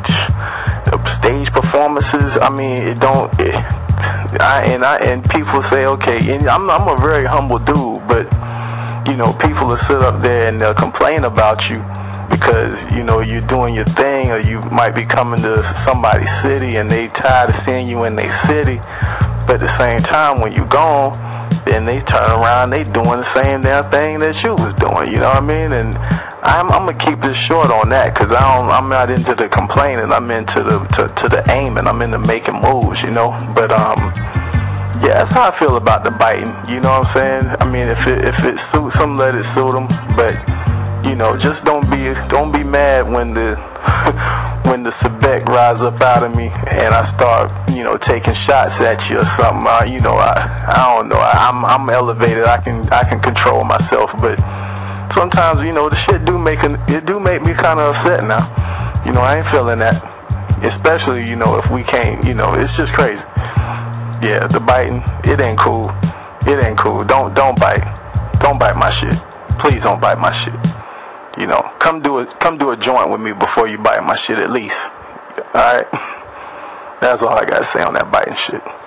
stage performances. I mean, it don't. It, I and I and people say, okay, and I'm I'm a very humble dude, but you know, people will sit up there and they'll complain about you because you know you're doing your thing, or you might be coming to somebody's city and they tired of seeing you in their city. But at the same time, when you gone, then they turn around, they doing the same damn thing that you was doing. You know what I mean? And I'm, I'm gonna keep this short on that, because I don't, I'm not into the complaining. I'm into the to, to the aiming. I'm into making moves. You know. But um, yeah, that's how I feel about the biting. You know what I'm saying? I mean, if it if it suits them, let it suit them. But you know, just don't be don't be mad when the when the Sebek rise up out of me and I start, you know, taking shots at you or something. Uh, you know, I I don't know. I, I'm I'm elevated. I can I can control myself, but sometimes, you know, the shit do make an, it do make me kind of upset now. You know, I ain't feeling that. Especially, you know, if we can't, you know, it's just crazy. Yeah, the biting, it ain't cool. It ain't cool. Don't don't bite. Don't bite my shit. Please don't bite my shit. You know, come do a come do a joint with me before you bite my shit at least. All right. That's all I gotta say on that biting shit.